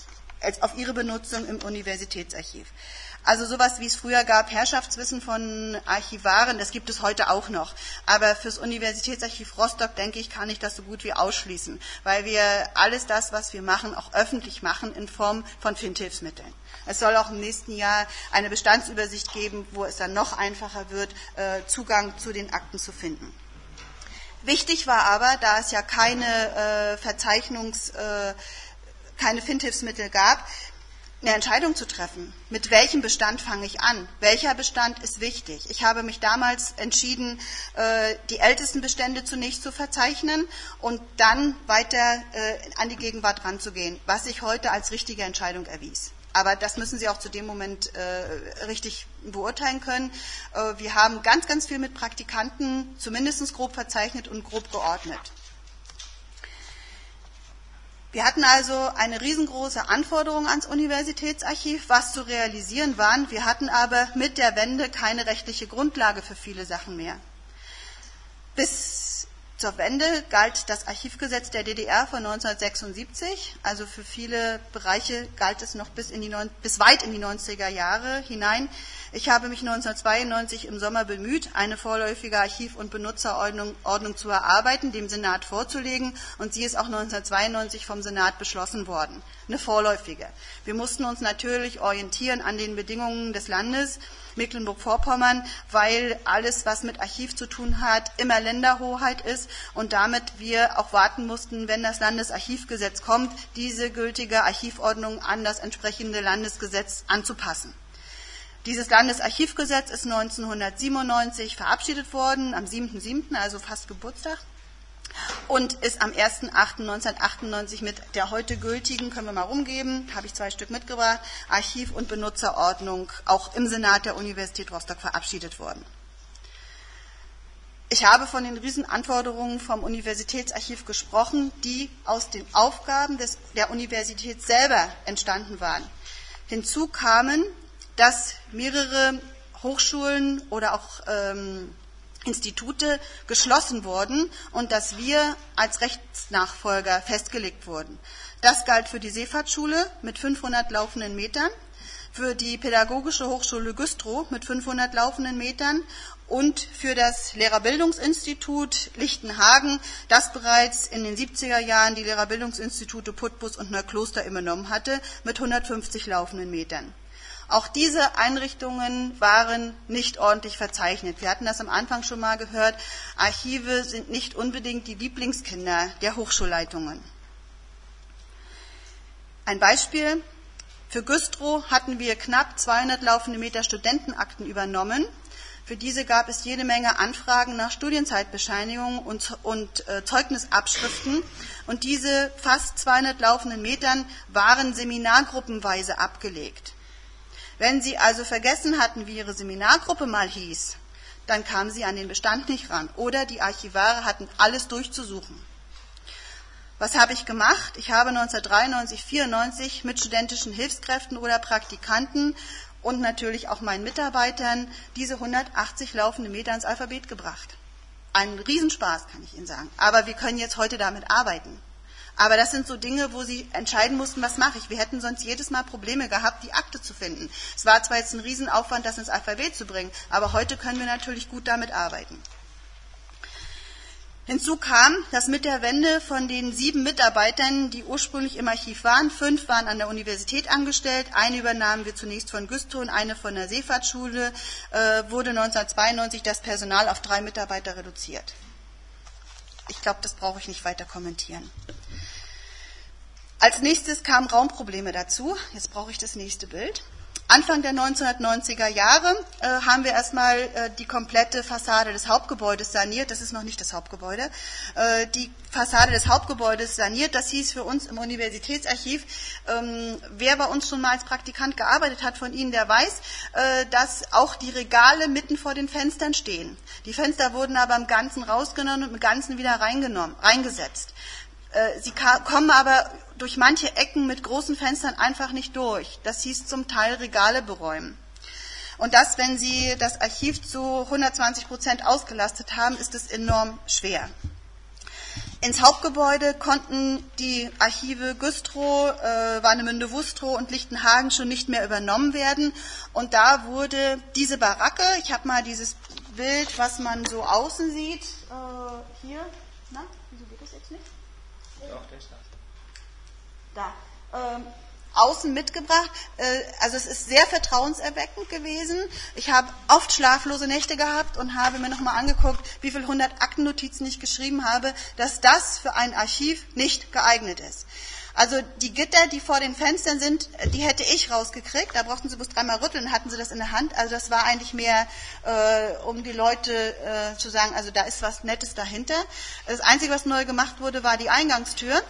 auf Ihre Benutzung im Universitätsarchiv. Also sowas, wie es früher gab, Herrschaftswissen von Archivaren, das gibt es heute auch noch. Aber fürs Universitätsarchiv Rostock, denke ich, kann ich das so gut wie ausschließen, weil wir alles das, was wir machen, auch öffentlich machen in Form von Findhilfsmitteln. Es soll auch im nächsten Jahr eine Bestandsübersicht geben, wo es dann noch einfacher wird, Zugang zu den Akten zu finden. Wichtig war aber, da es ja keine äh, Verzeichnungs-, äh, keine Findhilfsmittel gab, eine Entscheidung zu treffen. Mit welchem Bestand fange ich an? Welcher Bestand ist wichtig? Ich habe mich damals entschieden, die ältesten Bestände zunächst zu verzeichnen und dann weiter an die Gegenwart ranzugehen, was sich heute als richtige Entscheidung erwies. Aber das müssen Sie auch zu dem Moment äh, richtig beurteilen können. Äh, wir haben ganz, ganz viel mit Praktikanten zumindest grob verzeichnet und grob geordnet. Wir hatten also eine riesengroße Anforderung ans Universitätsarchiv, was zu realisieren waren. Wir hatten aber mit der Wende keine rechtliche Grundlage für viele Sachen mehr. Bis zur Wende galt das Archivgesetz der D D R von neunzehnhundertsechsundsiebzig, also für viele Bereiche galt es noch bis, in die, bis weit in die neunziger Jahre hinein. Ich habe mich neunzehnhundertzweiundneunzig im Sommer bemüht, eine vorläufige Archiv- und Benutzerordnung Ordnung zu erarbeiten, dem Senat vorzulegen, und sie ist auch neunzehnhundertzweiundneunzig vom Senat beschlossen worden, eine vorläufige. Wir mussten uns natürlich orientieren an den Bedingungen des Landes Mecklenburg-Vorpommern, weil alles, was mit Archiv zu tun hat, immer Länderhoheit ist und damit wir auch warten mussten, wenn das Landesarchivgesetz kommt, diese gültige Archivordnung an das entsprechende Landesgesetz anzupassen. Dieses Landesarchivgesetz ist neunzehnhundertsiebenundneunzig verabschiedet worden, am siebten siebten, also fast Geburtstag, und ist am ersten achten neunzehnhundertachtundneunzig mit der heute gültigen, können wir mal rumgeben, habe ich zwei Stück mitgebracht, Archiv- und Benutzerordnung auch im Senat der Universität Rostock verabschiedet worden. Ich habe von den Riesenanforderungen vom Universitätsarchiv gesprochen, die aus den Aufgaben des, der Universität selber entstanden waren. Hinzu kamen, dass mehrere Hochschulen oder auch ähm, Institute geschlossen wurden und dass wir als Rechtsnachfolger festgelegt wurden. Das galt für die Seefahrtsschule mit fünfhundert laufenden Metern, für die Pädagogische Hochschule Güstrow mit fünfhundert laufenden Metern und für das Lehrerbildungsinstitut Lichtenhagen, das bereits in den siebziger Jahren die Lehrerbildungsinstitute Putbus und Neukloster übernommen hatte, mit hundertfünfzig laufenden Metern. Auch diese Einrichtungen waren nicht ordentlich verzeichnet. Wir hatten das am Anfang schon mal gehört. Archive sind nicht unbedingt die Lieblingskinder der Hochschulleitungen. Ein Beispiel. Für Güstrow hatten wir knapp zweihundert laufende Meter Studentenakten übernommen. Für diese gab es jede Menge Anfragen nach Studienzeitbescheinigungen und, und äh, Zeugnisabschriften. Und diese fast zweihundert laufenden Metern waren seminargruppenweise abgelegt. Wenn Sie also vergessen hatten, wie Ihre Seminargruppe mal hieß, dann kamen Sie an den Bestand nicht ran. Oder die Archivare hatten alles durchzusuchen. Was habe ich gemacht? Ich habe neunzehnhundertdreiundneunzig, vierundneunzig mit studentischen Hilfskräften oder Praktikanten und natürlich auch meinen Mitarbeitern diese hundertachtzig laufende Meter ins Alphabet gebracht. Ein Riesenspaß, kann ich Ihnen sagen. Aber wir können jetzt heute damit arbeiten. Aber das sind so Dinge, wo Sie entscheiden mussten, was mache ich. Wir hätten sonst jedes Mal Probleme gehabt, die Akte zu finden. Es war zwar jetzt ein Riesenaufwand, das ins Alphabet zu bringen, aber heute können wir natürlich gut damit arbeiten. Hinzu kam, dass mit der Wende von den sieben Mitarbeitern, die ursprünglich im Archiv waren, fünf waren an der Universität angestellt, eine übernahmen wir zunächst von Güstrow und eine von der Seefahrtsschule, äh, wurde neunzehnhundertzweiundneunzig das Personal auf drei Mitarbeiter reduziert. Ich glaube, das brauche ich nicht weiter kommentieren. Als nächstes kamen Raumprobleme dazu. Jetzt brauche ich das nächste Bild. Anfang der neunzehnhundertneunziger Jahre äh, haben wir erstmal äh, die komplette Fassade des Hauptgebäudes saniert. Das ist noch nicht das Hauptgebäude. Äh, die Fassade des Hauptgebäudes saniert. Das hieß für uns im Universitätsarchiv, ähm, wer bei uns schon mal als Praktikant gearbeitet hat von Ihnen, der weiß, äh, dass auch die Regale mitten vor den Fenstern stehen. Die Fenster wurden aber im Ganzen rausgenommen und im Ganzen wieder reingenommen, reingesetzt. Äh, sie ka- kommen aber durch manche Ecken mit großen Fenstern einfach nicht durch. Das hieß zum Teil Regale beräumen. Und das, wenn Sie das Archiv zu hundertzwanzig Prozent ausgelastet haben, ist es enorm schwer. Ins Hauptgebäude konnten die Archive Güstrow, äh, Warnemünde-Wustrow und Lichtenhagen schon nicht mehr übernommen werden. Und da wurde diese Baracke, ich habe mal dieses Bild, was man so außen sieht, äh, hier, na, wieso geht das jetzt nicht? Doch, der ist da. Da, ähm, außen mitgebracht. Äh, also es ist sehr vertrauenserweckend gewesen. Ich habe oft schlaflose Nächte gehabt und habe mir nochmal angeguckt, wie viele hundert Aktennotizen ich geschrieben habe, dass das für ein Archiv nicht geeignet ist. Also die Gitter, die vor den Fenstern sind, die hätte ich rausgekriegt. Da brauchten sie bloß dreimal rütteln, hatten sie das in der Hand. Also das war eigentlich mehr, äh, um die Leute äh, zu sagen, also da ist was Nettes dahinter. Das Einzige, was neu gemacht wurde, war die Eingangstür.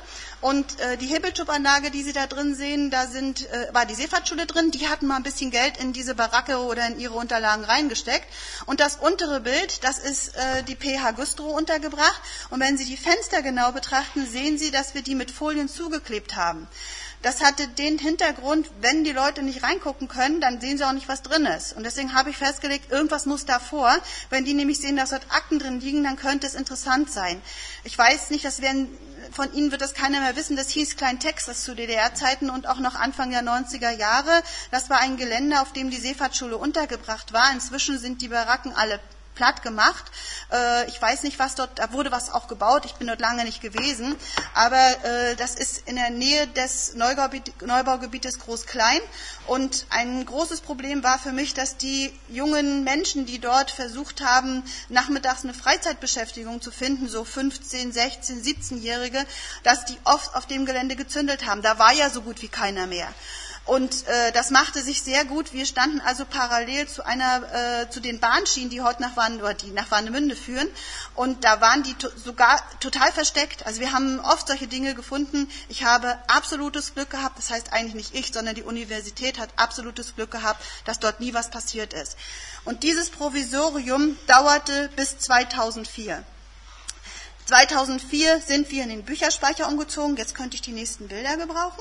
Und äh, die Hebelschub-Anlage, die Sie da drin sehen, da sind, äh, war die Seefahrtsschule drin. Die hatten mal ein bisschen Geld in diese Baracke oder in ihre Unterlagen reingesteckt. Und das untere Bild, das ist äh, die P H Güstrow untergebracht. Und wenn Sie die Fenster genau betrachten, sehen Sie, dass wir die mit Folien zugeklebt haben. Das hatte den Hintergrund, wenn die Leute nicht reingucken können, dann sehen sie auch nicht, was drin ist. Und deswegen habe ich festgelegt, irgendwas muss davor. Wenn die nämlich sehen, dass dort Akten drin liegen, dann könnte es interessant sein. Ich weiß nicht, das werden, von Ihnen wird das keiner mehr wissen, das hieß Klein Texas zu D D R-Zeiten und auch noch Anfang der neunziger Jahre. Das war ein Gelände, auf dem die Seefahrtsschule untergebracht war. Inzwischen sind die Baracken alle platt gemacht. Äh, ich weiß nicht, was dort, da wurde was auch gebaut, ich bin dort lange nicht gewesen, aber äh, das ist in der Nähe des Neubaugebiet, Neubaugebietes Groß-Klein und ein großes Problem war für mich, dass die jungen Menschen, die dort versucht haben, nachmittags eine Freizeitbeschäftigung zu finden, so fünfzehn, sechzehn, siebzehnjährige, dass die oft auf dem Gelände gezündelt haben. Da war ja so gut wie keiner mehr. Und äh, das machte sich sehr gut. Wir standen also parallel zu einer, äh, zu den Bahnschienen, die heute nach, Warn, oder die nach Warnemünde führen. Und da waren die to- sogar total versteckt. Also wir haben oft solche Dinge gefunden. Ich habe absolutes Glück gehabt. Das heißt eigentlich nicht ich, sondern die Universität hat absolutes Glück gehabt, dass dort nie was passiert ist. Und dieses Provisorium dauerte bis zweitausendvier. zweitausendvier sind wir in den Bücherspeicher umgezogen. Jetzt könnte ich die nächsten Bilder gebrauchen.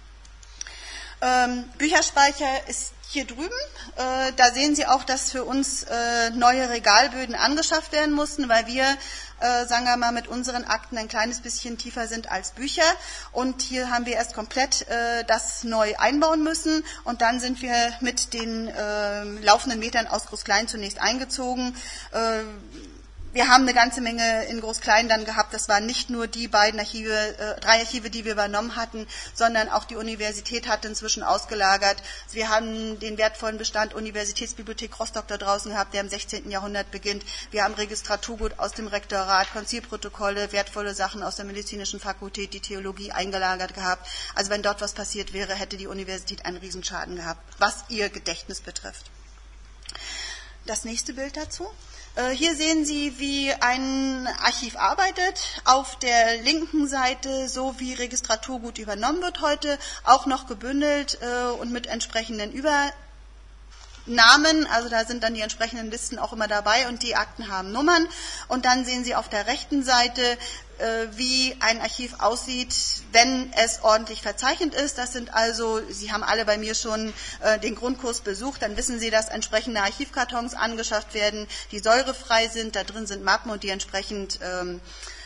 Ähm, Bücherspeicher ist hier drüben. Äh, da sehen Sie auch, dass für uns äh, neue Regalböden angeschafft werden mussten, weil wir, äh, sagen wir mal, mit unseren Akten ein kleines bisschen tiefer sind als Bücher. Und hier haben wir erst komplett äh, das neu einbauen müssen. Und dann sind wir mit den äh, laufenden Metern aus Groß-Klein zunächst eingezogen. Äh, Wir haben eine ganze Menge in Groß-Klein dann gehabt. Das waren nicht nur die beiden Archive, äh, drei Archive, die wir übernommen hatten, sondern auch die Universität hat inzwischen ausgelagert. Wir haben den wertvollen Bestand Universitätsbibliothek Rostock da draußen gehabt, der im sechzehnten Jahrhundert beginnt. Wir haben Registraturgut aus dem Rektorat, Konzilprotokolle, wertvolle Sachen aus der medizinischen Fakultät, die Theologie eingelagert gehabt. Also wenn dort was passiert wäre, hätte die Universität einen Riesenschaden gehabt, was ihr Gedächtnis betrifft. Das nächste Bild dazu. Hier sehen Sie, wie ein Archiv arbeitet. Auf der linken Seite, so wie Registraturgut übernommen wird heute, auch noch gebündelt und mit entsprechenden Übernahmen. Also da sind dann die entsprechenden Listen auch immer dabei und die Akten haben Nummern. Und dann sehen Sie auf der rechten Seite, wie ein Archiv aussieht, wenn es ordentlich verzeichnet ist. Das sind also, Sie haben alle bei mir schon äh, den Grundkurs besucht, dann wissen Sie, dass entsprechende Archivkartons angeschafft werden, die säurefrei sind, da drin sind Mappen und die entsprechend ähm,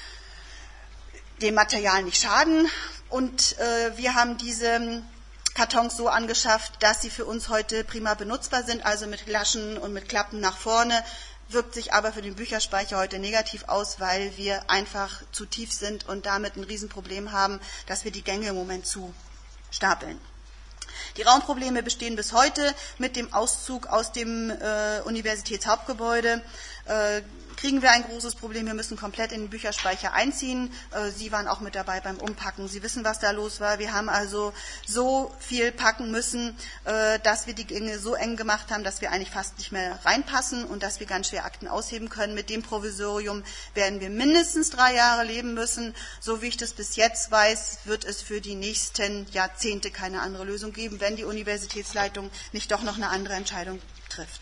dem Material nicht schaden. Und äh, wir haben diese Kartons so angeschafft, dass sie für uns heute prima benutzbar sind, also mit Laschen und mit Klappen nach vorne. Wirkt sich aber für den Bücherspeicher heute negativ aus, weil wir einfach zu tief sind und damit ein Riesenproblem haben, dass wir die Gänge im Moment zu stapeln. Die Raumprobleme bestehen bis heute mit dem Auszug aus dem äh, Universitätshauptgebäude. Äh, kriegen wir ein großes Problem. Wir müssen komplett in den Bücherspeicher einziehen. Äh, Sie waren auch mit dabei beim Umpacken. Sie wissen, was da los war. Wir haben also so viel packen müssen, äh, dass wir die Gänge so eng gemacht haben, dass wir eigentlich fast nicht mehr reinpassen und dass wir ganz schwer Akten ausheben können. Mit dem Provisorium werden wir mindestens drei Jahre leben müssen. So wie ich das bis jetzt weiß, wird es für die nächsten Jahrzehnte keine andere Lösung geben, wenn die Universitätsleitung nicht doch noch eine andere Entscheidung trifft.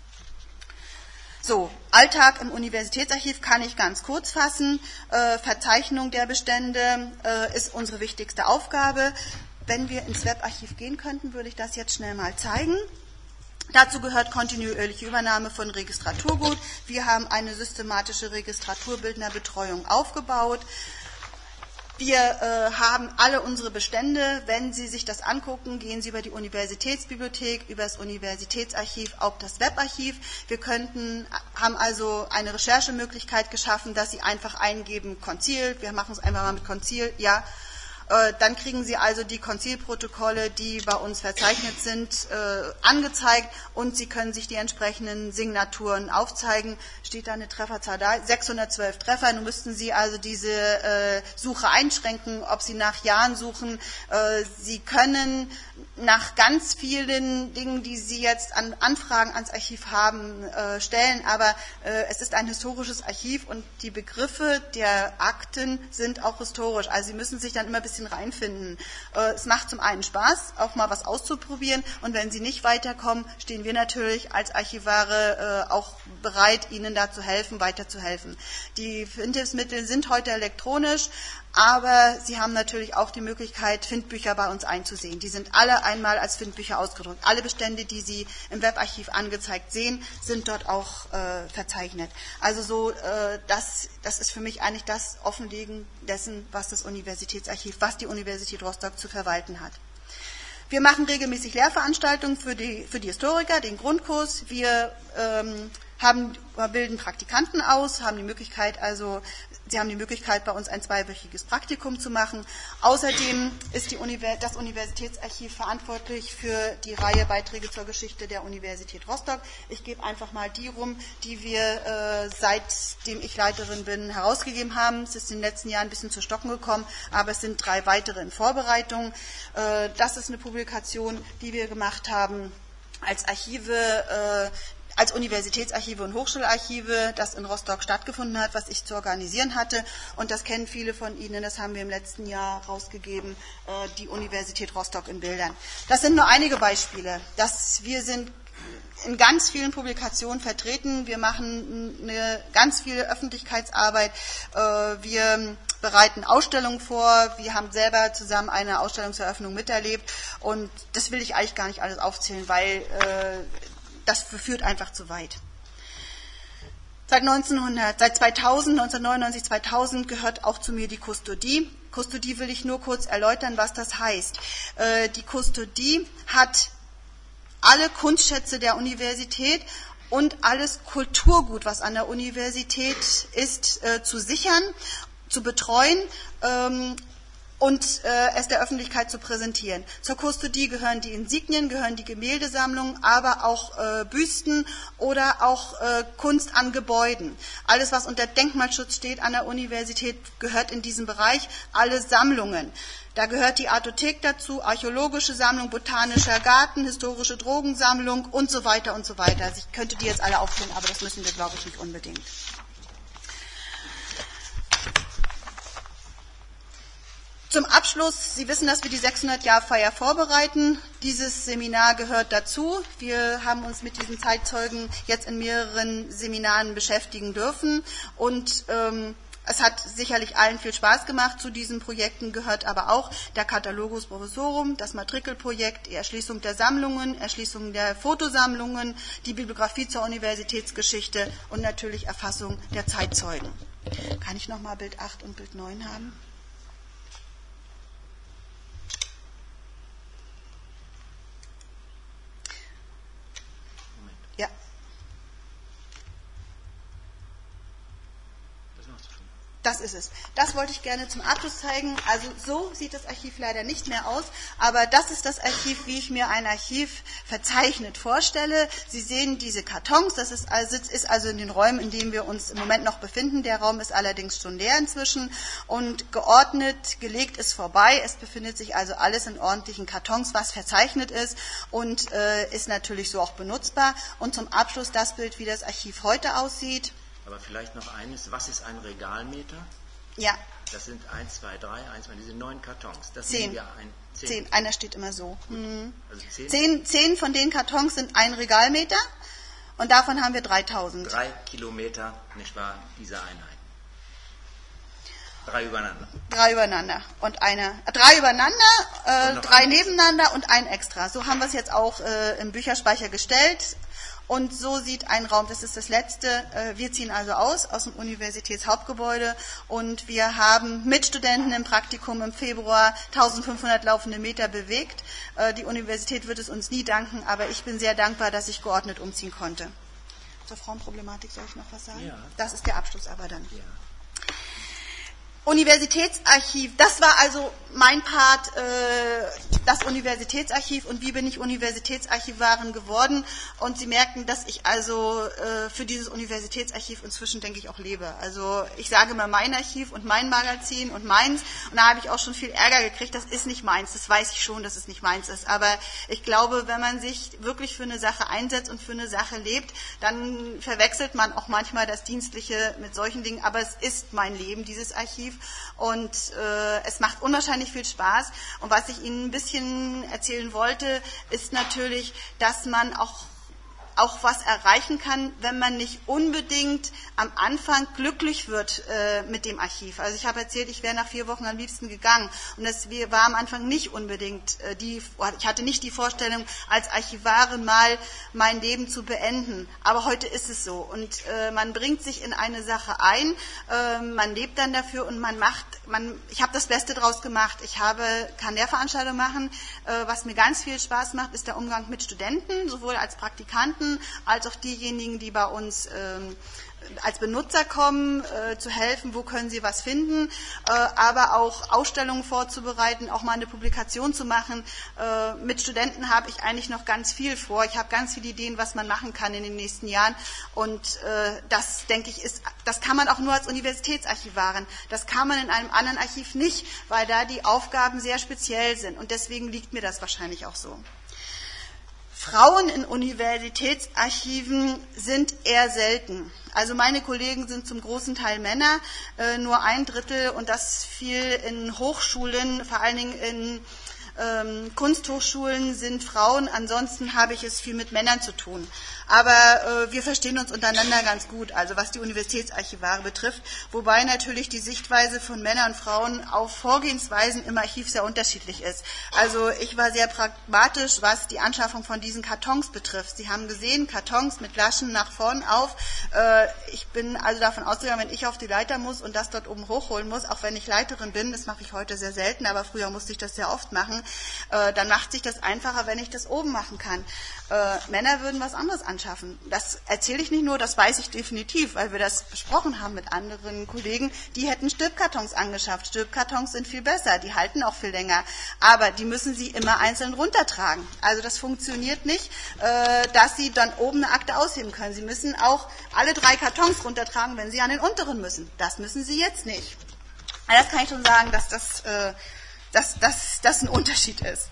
So, Alltag im Universitätsarchiv kann ich ganz kurz fassen. Äh, Verzeichnung der Bestände äh, ist unsere wichtigste Aufgabe. Wenn wir ins Webarchiv gehen könnten, würde ich das jetzt schnell mal zeigen. Dazu gehört kontinuierliche Übernahme von Registraturgut. Wir haben eine systematische Registraturbildnerbetreuung aufgebaut. Wir äh, haben alle unsere Bestände. Wenn Sie sich das angucken, gehen Sie über die Universitätsbibliothek, über das Universitätsarchiv auf das Webarchiv. Wir könnten, haben also eine Recherchemöglichkeit geschaffen, dass Sie einfach eingeben Konzil. Wir machen es einfach mal mit Konzil, ja. Äh, dann kriegen Sie also die Konzilprotokolle, die bei uns verzeichnet sind, äh, angezeigt und Sie können sich die entsprechenden Signaturen aufzeigen. Steht da eine Trefferzahl da? sechshundertzwölf Treffer. Nun müssten Sie also diese äh, Suche einschränken, ob Sie nach Jahren suchen. Äh, Sie können nach ganz vielen Dingen, die Sie jetzt an Anfragen ans Archiv haben, äh, stellen, aber äh, es ist ein historisches Archiv und die Begriffe der Akten sind auch historisch. Also Sie müssen sich dann immer ein bisschen bisschen reinfinden. Äh, es macht zum einen Spaß, auch mal was auszuprobieren, und wenn Sie nicht weiterkommen, stehen wir natürlich als Archivare äh, auch bereit, Ihnen da zu helfen, weiterzuhelfen. Die Findhilfsmittel sind heute elektronisch, aber Sie haben natürlich auch die Möglichkeit, Findbücher bei uns einzusehen. Die sind alle einmal als Findbücher ausgedruckt. Alle Bestände, die Sie im Webarchiv angezeigt sehen, sind dort auch äh, verzeichnet. Also so, äh, das, das ist für mich eigentlich das Offenlegen dessen, was das Universitätsarchiv, was die Universität Rostock zu verwalten hat. Wir machen regelmäßig Lehrveranstaltungen für die, für die Historiker, den Grundkurs. Wir ähm, haben, bilden Praktikanten aus, haben die Möglichkeit, also Sie haben die Möglichkeit, bei uns ein zweiwöchiges Praktikum zu machen. Außerdem ist die Univers- das Universitätsarchiv verantwortlich für die Reihe Beiträge zur Geschichte der Universität Rostock. Ich gebe einfach mal die rum, die wir äh, seitdem ich Leiterin bin, herausgegeben haben. Es ist in den letzten Jahren ein bisschen zu stocken gekommen, aber es sind drei weitere in Vorbereitung. Äh, das ist eine Publikation, die wir gemacht haben als Archive, äh, als Universitätsarchive und Hochschularchive, das in Rostock stattgefunden hat, was ich zu organisieren hatte. Und das kennen viele von Ihnen, das haben wir im letzten Jahr rausgegeben, äh, die Universität Rostock in Bildern. Das sind nur einige Beispiele. Das, wir sind in ganz vielen Publikationen vertreten. Wir machen eine ganz viel Öffentlichkeitsarbeit. Äh, wir bereiten Ausstellungen vor. Wir haben selber zusammen eine Ausstellungseröffnung miterlebt. Und das will ich eigentlich gar nicht alles aufzählen, weil äh, das führt einfach zu weit. Seit neunzehnhundert, seit zweitausend, neunzehnhundertneunundneunzig, zweitausend gehört auch zu mir die Kustodie. Kustodie will ich nur kurz erläutern, was das heißt. Äh, die Kustodie hat alle Kunstschätze der Universität und alles Kulturgut, was an der Universität ist, äh, zu sichern, zu betreuen ähm, und äh, es der Öffentlichkeit zu präsentieren. Zur Kustodie gehören die Insignien, gehören die Gemäldesammlungen, aber auch äh, Büsten oder auch äh, Kunst an Gebäuden. Alles, was unter Denkmalschutz steht an der Universität, gehört in diesen Bereich. Alle Sammlungen. Da gehört die Artothek dazu, archäologische Sammlung, botanischer Garten, historische Drogensammlung und so weiter und so weiter. Also ich könnte die jetzt alle aufzählen, aber das müssen wir, glaube ich, nicht unbedingt. Zum Abschluss, Sie wissen, dass wir die sechshundert-Jahr-Feier vorbereiten. Dieses Seminar gehört dazu. Wir haben uns mit diesen Zeitzeugen jetzt in mehreren Seminaren beschäftigen dürfen. Und ähm, es hat sicherlich allen viel Spaß gemacht. Zu diesen Projekten gehört aber auch der Catalogus Professorum, das Matrikelprojekt, die Erschließung der Sammlungen, Erschließung der Fotosammlungen, die Bibliografie zur Universitätsgeschichte und natürlich Erfassung der Zeitzeugen. Kann ich nochmal Bild acht und Bild neun haben? Ja. Das ist es. Das wollte ich gerne zum Abschluss zeigen. Also so sieht das Archiv leider nicht mehr aus, aber das ist das Archiv, wie ich mir ein Archiv verzeichnet vorstelle. Sie sehen diese Kartons, das ist also, ist also in den Räumen, in denen wir uns im Moment noch befinden. Der Raum ist allerdings schon leer inzwischen und geordnet, gelegt ist vorbei. Es befindet sich also alles in ordentlichen Kartons, was verzeichnet ist und äh, ist natürlich so auch benutzbar. Und zum Abschluss das Bild, wie das Archiv heute aussieht. Aber vielleicht noch eines, was ist ein Regalmeter? Ja. Das sind eins, zwei, drei, eins, zwei, diese neun Kartons. Das zehn. Sind wir ein, zehn. zehn. Einer steht immer so. Mhm. Also zehn? zehn. Zehn von den Kartons sind ein Regalmeter und davon haben wir dreitausend. Drei Kilometer, nicht wahr, diese Einheit. Drei übereinander. Drei übereinander und eine, äh, drei übereinander, äh, drei nebeneinander und ein extra. So haben wir es jetzt auch äh, im Bücherspeicher gestellt. Und so sieht ein Raum, das ist das letzte, wir ziehen also aus, aus dem Universitätshauptgebäude und wir haben mit Studenten im Praktikum im Februar eintausendfünfhundert laufende Meter bewegt. Die Universität wird es uns nie danken, aber ich bin sehr dankbar, dass ich geordnet umziehen konnte. Zur Frauenproblematik soll ich noch was sagen? Ja. Das ist der Abschluss aber dann. Ja. Universitätsarchiv, das war also mein Part, äh, das Universitätsarchiv und wie bin ich Universitätsarchivarin geworden und Sie merken, dass ich also äh, für dieses Universitätsarchiv inzwischen, denke ich, auch lebe. Also ich sage immer mein Archiv und mein Magazin und meins und da habe ich auch schon viel Ärger gekriegt, das ist nicht meins, das weiß ich schon, dass es nicht meins ist, aber ich glaube, wenn man sich wirklich für eine Sache einsetzt und für eine Sache lebt, dann verwechselt man auch manchmal das Dienstliche mit solchen Dingen, aber es ist mein Leben, dieses Archiv. Archiv und äh, es macht unwahrscheinlich viel Spaß. Und was ich Ihnen ein bisschen erzählen wollte, ist natürlich, dass man auch auch was erreichen kann, wenn man nicht unbedingt am Anfang glücklich wird äh, mit dem Archiv. Also ich habe erzählt, ich wäre nach vier Wochen am liebsten gegangen und das war am Anfang nicht unbedingt äh, die, ich hatte nicht die Vorstellung, als Archivarin mal mein Leben zu beenden. Aber heute ist es so und äh, man bringt sich in eine Sache ein, äh, man lebt dann dafür und man macht, man, ich habe das Beste draus gemacht. Ich habe, kann Lehrveranstaltungen machen. Äh, was mir ganz viel Spaß macht, ist der Umgang mit Studenten, sowohl als Praktikanten als auch diejenigen, die bei uns ähm, als Benutzer kommen, äh, zu helfen, wo können sie was finden, äh, aber auch Ausstellungen vorzubereiten, auch mal eine Publikation zu machen. Äh, mit Studenten habe ich eigentlich noch ganz viel vor. Ich habe ganz viele Ideen, was man machen kann in den nächsten Jahren und äh, das, denke ich, ist, das kann man auch nur als Universitätsarchivarin. Das kann man in einem anderen Archiv nicht, weil da die Aufgaben sehr speziell sind und deswegen liegt mir das wahrscheinlich auch so. Frauen in Universitätsarchiven sind eher selten. Also meine Kollegen sind zum großen Teil Männer, äh, nur ein Drittel und das viel in Hochschulen, vor allen Dingen in ähm, Kunsthochschulen sind Frauen. Ansonsten habe ich es viel mit Männern zu tun. Aber äh, wir verstehen uns untereinander ganz gut, also was die Universitätsarchivare betrifft, wobei natürlich die Sichtweise von Männern und Frauen auf Vorgehensweisen im Archiv sehr unterschiedlich ist. Also ich war sehr pragmatisch, was die Anschaffung von diesen Kartons betrifft. Sie haben gesehen, Kartons mit Flaschen nach vorn auf. Äh, ich bin also davon ausgegangen, wenn ich auf die Leiter muss und das dort oben hochholen muss, auch wenn ich Leiterin bin, das mache ich heute sehr selten, aber früher musste ich das sehr oft machen, äh, dann macht sich das einfacher, wenn ich das oben machen kann. Äh, Männer würden was anderes anschaffen. Das erzähle ich nicht nur, das weiß ich definitiv, weil wir das besprochen haben mit anderen Kollegen. Die hätten Stülpkartons angeschafft. Stülpkartons sind viel besser, die halten auch viel länger. Aber die müssen sie immer einzeln runtertragen. Also das funktioniert nicht, äh, dass sie dann oben eine Akte ausheben können. Sie müssen auch alle drei Kartons runtertragen, wenn sie an den unteren müssen. Das müssen sie jetzt nicht. Also das kann ich schon sagen, dass das, äh, dass, dass, das ein Unterschied ist.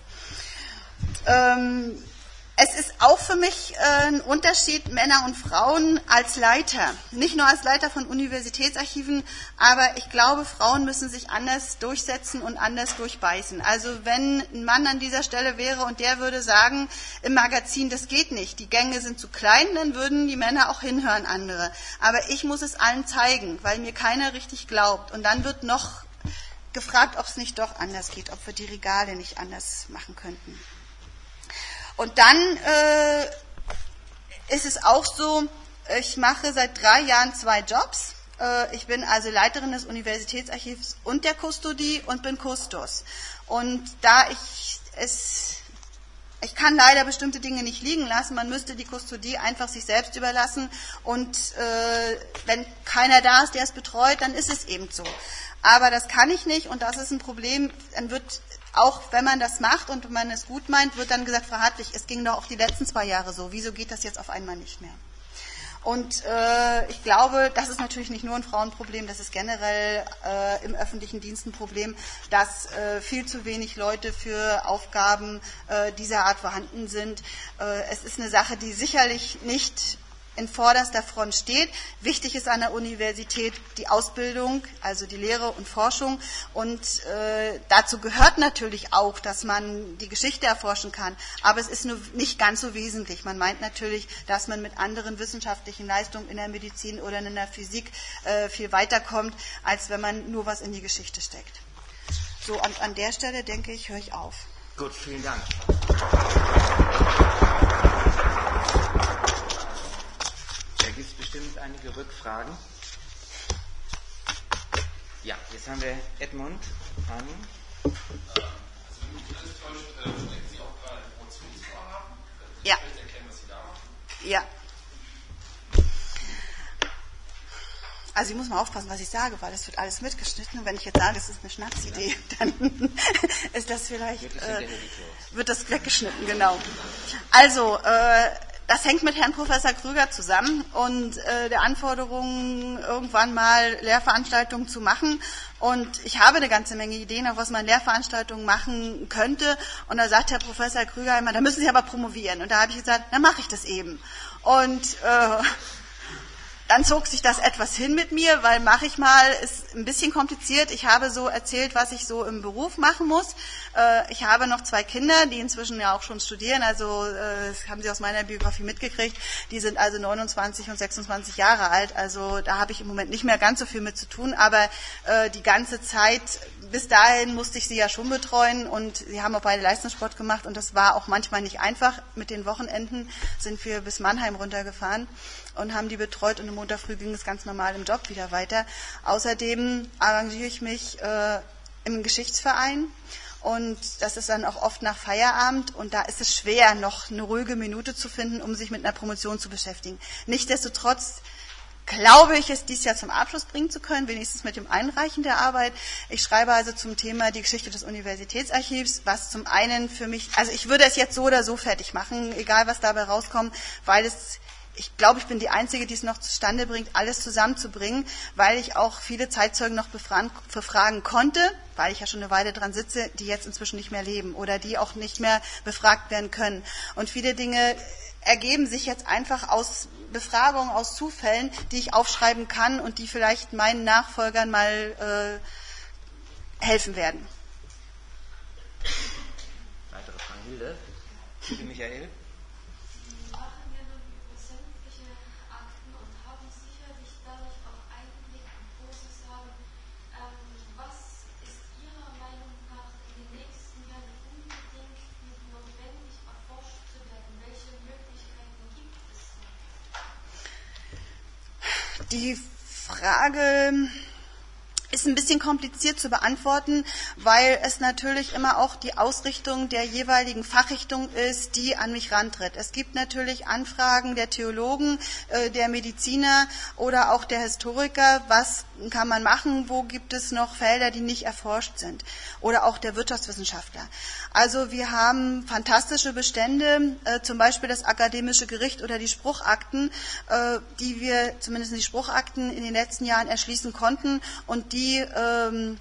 Ähm, Es ist auch für mich äh, ein Unterschied, Männer und Frauen als Leiter. Nicht nur als Leiter von Universitätsarchiven, aber ich glaube, Frauen müssen sich anders durchsetzen und anders durchbeißen. Also wenn ein Mann an dieser Stelle wäre und der würde sagen, im Magazin, das geht nicht, die Gänge sind zu klein, dann würden die Männer auch hinhören, andere. Aber ich muss es allen zeigen, weil mir keiner richtig glaubt. Und dann wird noch gefragt, ob es nicht doch anders geht, ob wir die Regale nicht anders machen könnten. Und dann äh, ist es auch so, ich mache seit drei Jahren zwei Jobs. Äh, ich bin also Leiterin des Universitätsarchivs und der Kustodie und bin Kustos. Und da ich es, ich kann leider bestimmte Dinge nicht liegen lassen, man müsste die Kustodie einfach sich selbst überlassen und äh, wenn keiner da ist, der es betreut, dann ist es eben so. Aber das kann ich nicht und das ist ein Problem, dann wird auch wenn man das macht und wenn man es gut meint, wird dann gesagt, Frau Hartwig, es ging doch auch die letzten zwei Jahre so. Wieso geht das jetzt auf einmal nicht mehr? Und äh, ich glaube, das ist natürlich nicht nur ein Frauenproblem, das ist generell äh, im öffentlichen Dienst ein Problem, dass äh, viel zu wenig Leute für Aufgaben äh, dieser Art vorhanden sind. Äh, es ist eine Sache, die sicherlich nicht in vorderster Front steht. Wichtig ist an der Universität die Ausbildung, also die Lehre und Forschung. Und äh, dazu gehört natürlich auch, dass man die Geschichte erforschen kann. Aber es ist nur nicht ganz so wesentlich. Man meint natürlich, dass man mit anderen wissenschaftlichen Leistungen in der Medizin oder in der Physik äh, viel weiterkommt, als wenn man nur was in die Geschichte steckt. So, und an der Stelle, denke ich, höre ich auf. Gut, vielen Dank. Da gibt es bestimmt einige Rückfragen. Ja, jetzt haben wir Edmund. Armin. Also, wenn mich nicht alles täuscht, äh, denken Sie auch gerade ein Promotionsvorhaben? Ja. Vielleicht erklären, was Sie da machen? Ja. Also ich muss mal aufpassen, was ich sage, weil das wird alles mitgeschnitten. Und wenn ich jetzt sage, es ist eine Schnapsidee, dann ist das vielleicht, äh, wird das weggeschnitten, genau. Also, äh, das hängt mit Herrn Professor Krüger zusammen und äh, der Anforderung, irgendwann mal Lehrveranstaltungen zu machen. Und ich habe eine ganze Menge Ideen, auf was man Lehrveranstaltungen machen könnte. Und da sagt Herr Professor Krüger immer, da müssen Sie aber promovieren. Und da habe ich gesagt, dann mache ich das eben. Und äh, dann zog sich das etwas hin mit mir, weil mache ich mal, ist ein bisschen kompliziert. Ich habe so erzählt, was ich so im Beruf machen muss. Äh, ich habe noch zwei Kinder, die inzwischen ja auch schon studieren, also äh, das haben Sie aus meiner Biografie mitgekriegt. Die sind also neunundzwanzig und sechsundzwanzig Jahre alt, also da habe ich im Moment nicht mehr ganz so viel mit zu tun, aber äh, die ganze Zeit, bis dahin musste ich sie ja schon betreuen und sie haben auch beide Leistungssport gemacht und das war auch manchmal nicht einfach. Mit den Wochenenden sind wir bis Mannheim runtergefahren und haben die betreut und am Montag früh ging es ganz normal im Job wieder weiter. Außerdem arrangiere ich mich äh, im Geschichtsverein und das ist dann auch oft nach Feierabend und da ist es schwer, noch eine ruhige Minute zu finden, um sich mit einer Promotion zu beschäftigen. Nichtsdestotrotz glaube ich, es dieses Jahr zum Abschluss bringen zu können, wenigstens mit dem Einreichen der Arbeit. Ich schreibe also zum Thema die Geschichte des Universitätsarchivs, was zum einen für mich, also ich würde es jetzt so oder so fertig machen, egal was dabei rauskommt, weil es, ich glaube, ich bin die Einzige, die es noch zustande bringt, alles zusammenzubringen, weil ich auch viele Zeitzeugen noch befragen, befragen konnte, weil ich ja schon eine Weile dran sitze, die jetzt inzwischen nicht mehr leben oder die auch nicht mehr befragt werden können. Und viele Dinge ergeben sich jetzt einfach aus Befragungen, aus Zufällen, die ich aufschreiben kann und die vielleicht meinen Nachfolgern mal äh, helfen werden. Weitere Fragen, Hilde? Bitte, Michael? Die Frage ist ein bisschen kompliziert zu beantworten, weil es natürlich immer auch die Ausrichtung der jeweiligen Fachrichtung ist, die an mich rantritt. Es gibt natürlich Anfragen der Theologen, äh, der Mediziner oder auch der Historiker, was kann man machen, wo gibt es noch Felder, die nicht erforscht sind, oder auch der Wirtschaftswissenschaftler. Also wir haben fantastische Bestände, äh, zum Beispiel das akademische Gericht oder die Spruchakten, äh, die wir, zumindest die Spruchakten, in den letzten Jahren erschließen konnten und die ähm,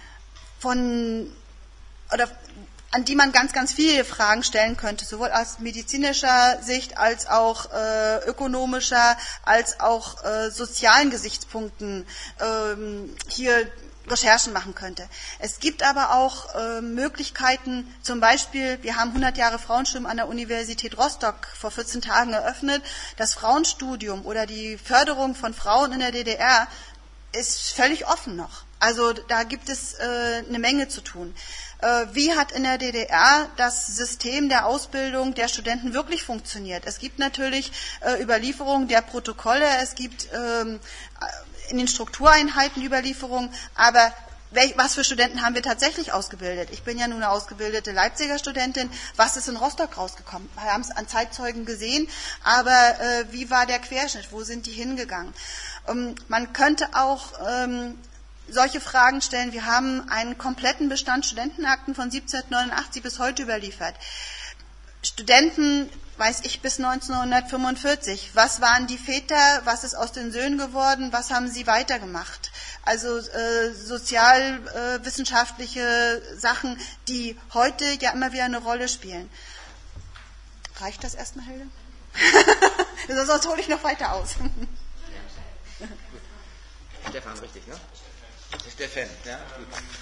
von oder an die man ganz, ganz viele Fragen stellen könnte, sowohl aus medizinischer Sicht als auch äh, ökonomischer, als auch äh, sozialen Gesichtspunkten ähm, hier Recherchen machen könnte. Es gibt aber auch äh, Möglichkeiten, zum Beispiel, wir haben hundert Jahre Frauenstimme an der Universität Rostock vor vierzehn Tagen eröffnet. Das Frauenstudium oder die Förderung von Frauen in der D D R ist völlig offen noch. Also da gibt es äh, eine Menge zu tun. Äh, wie hat in der D D R das System der Ausbildung der Studenten wirklich funktioniert? Es gibt natürlich äh, Überlieferungen der Protokolle, es gibt ähm, in den Struktureinheiten Überlieferungen, aber welch, was für Studenten haben wir tatsächlich ausgebildet? Ich bin ja nun eine ausgebildete Leipziger Studentin. Was ist in Rostock rausgekommen? Wir haben es an Zeitzeugen gesehen, aber äh, wie war der Querschnitt? Wo sind die hingegangen? Ähm, man könnte auch ähm, solche Fragen stellen. Wir haben einen kompletten Bestand Studentenakten von siebzehnhundertneunundachtzig bis heute überliefert. Studenten, weiß ich, bis neunzehnhundertfünfundvierzig. Was waren die Väter? Was ist aus den Söhnen geworden? Was haben sie weitergemacht? Also äh, sozialwissenschaftliche äh, Sachen, die heute ja immer wieder eine Rolle spielen. Reicht das erstmal, Hilde? Sonst hole ich noch weiter aus. Stefan, richtig, ne? Stefan, ja, gut.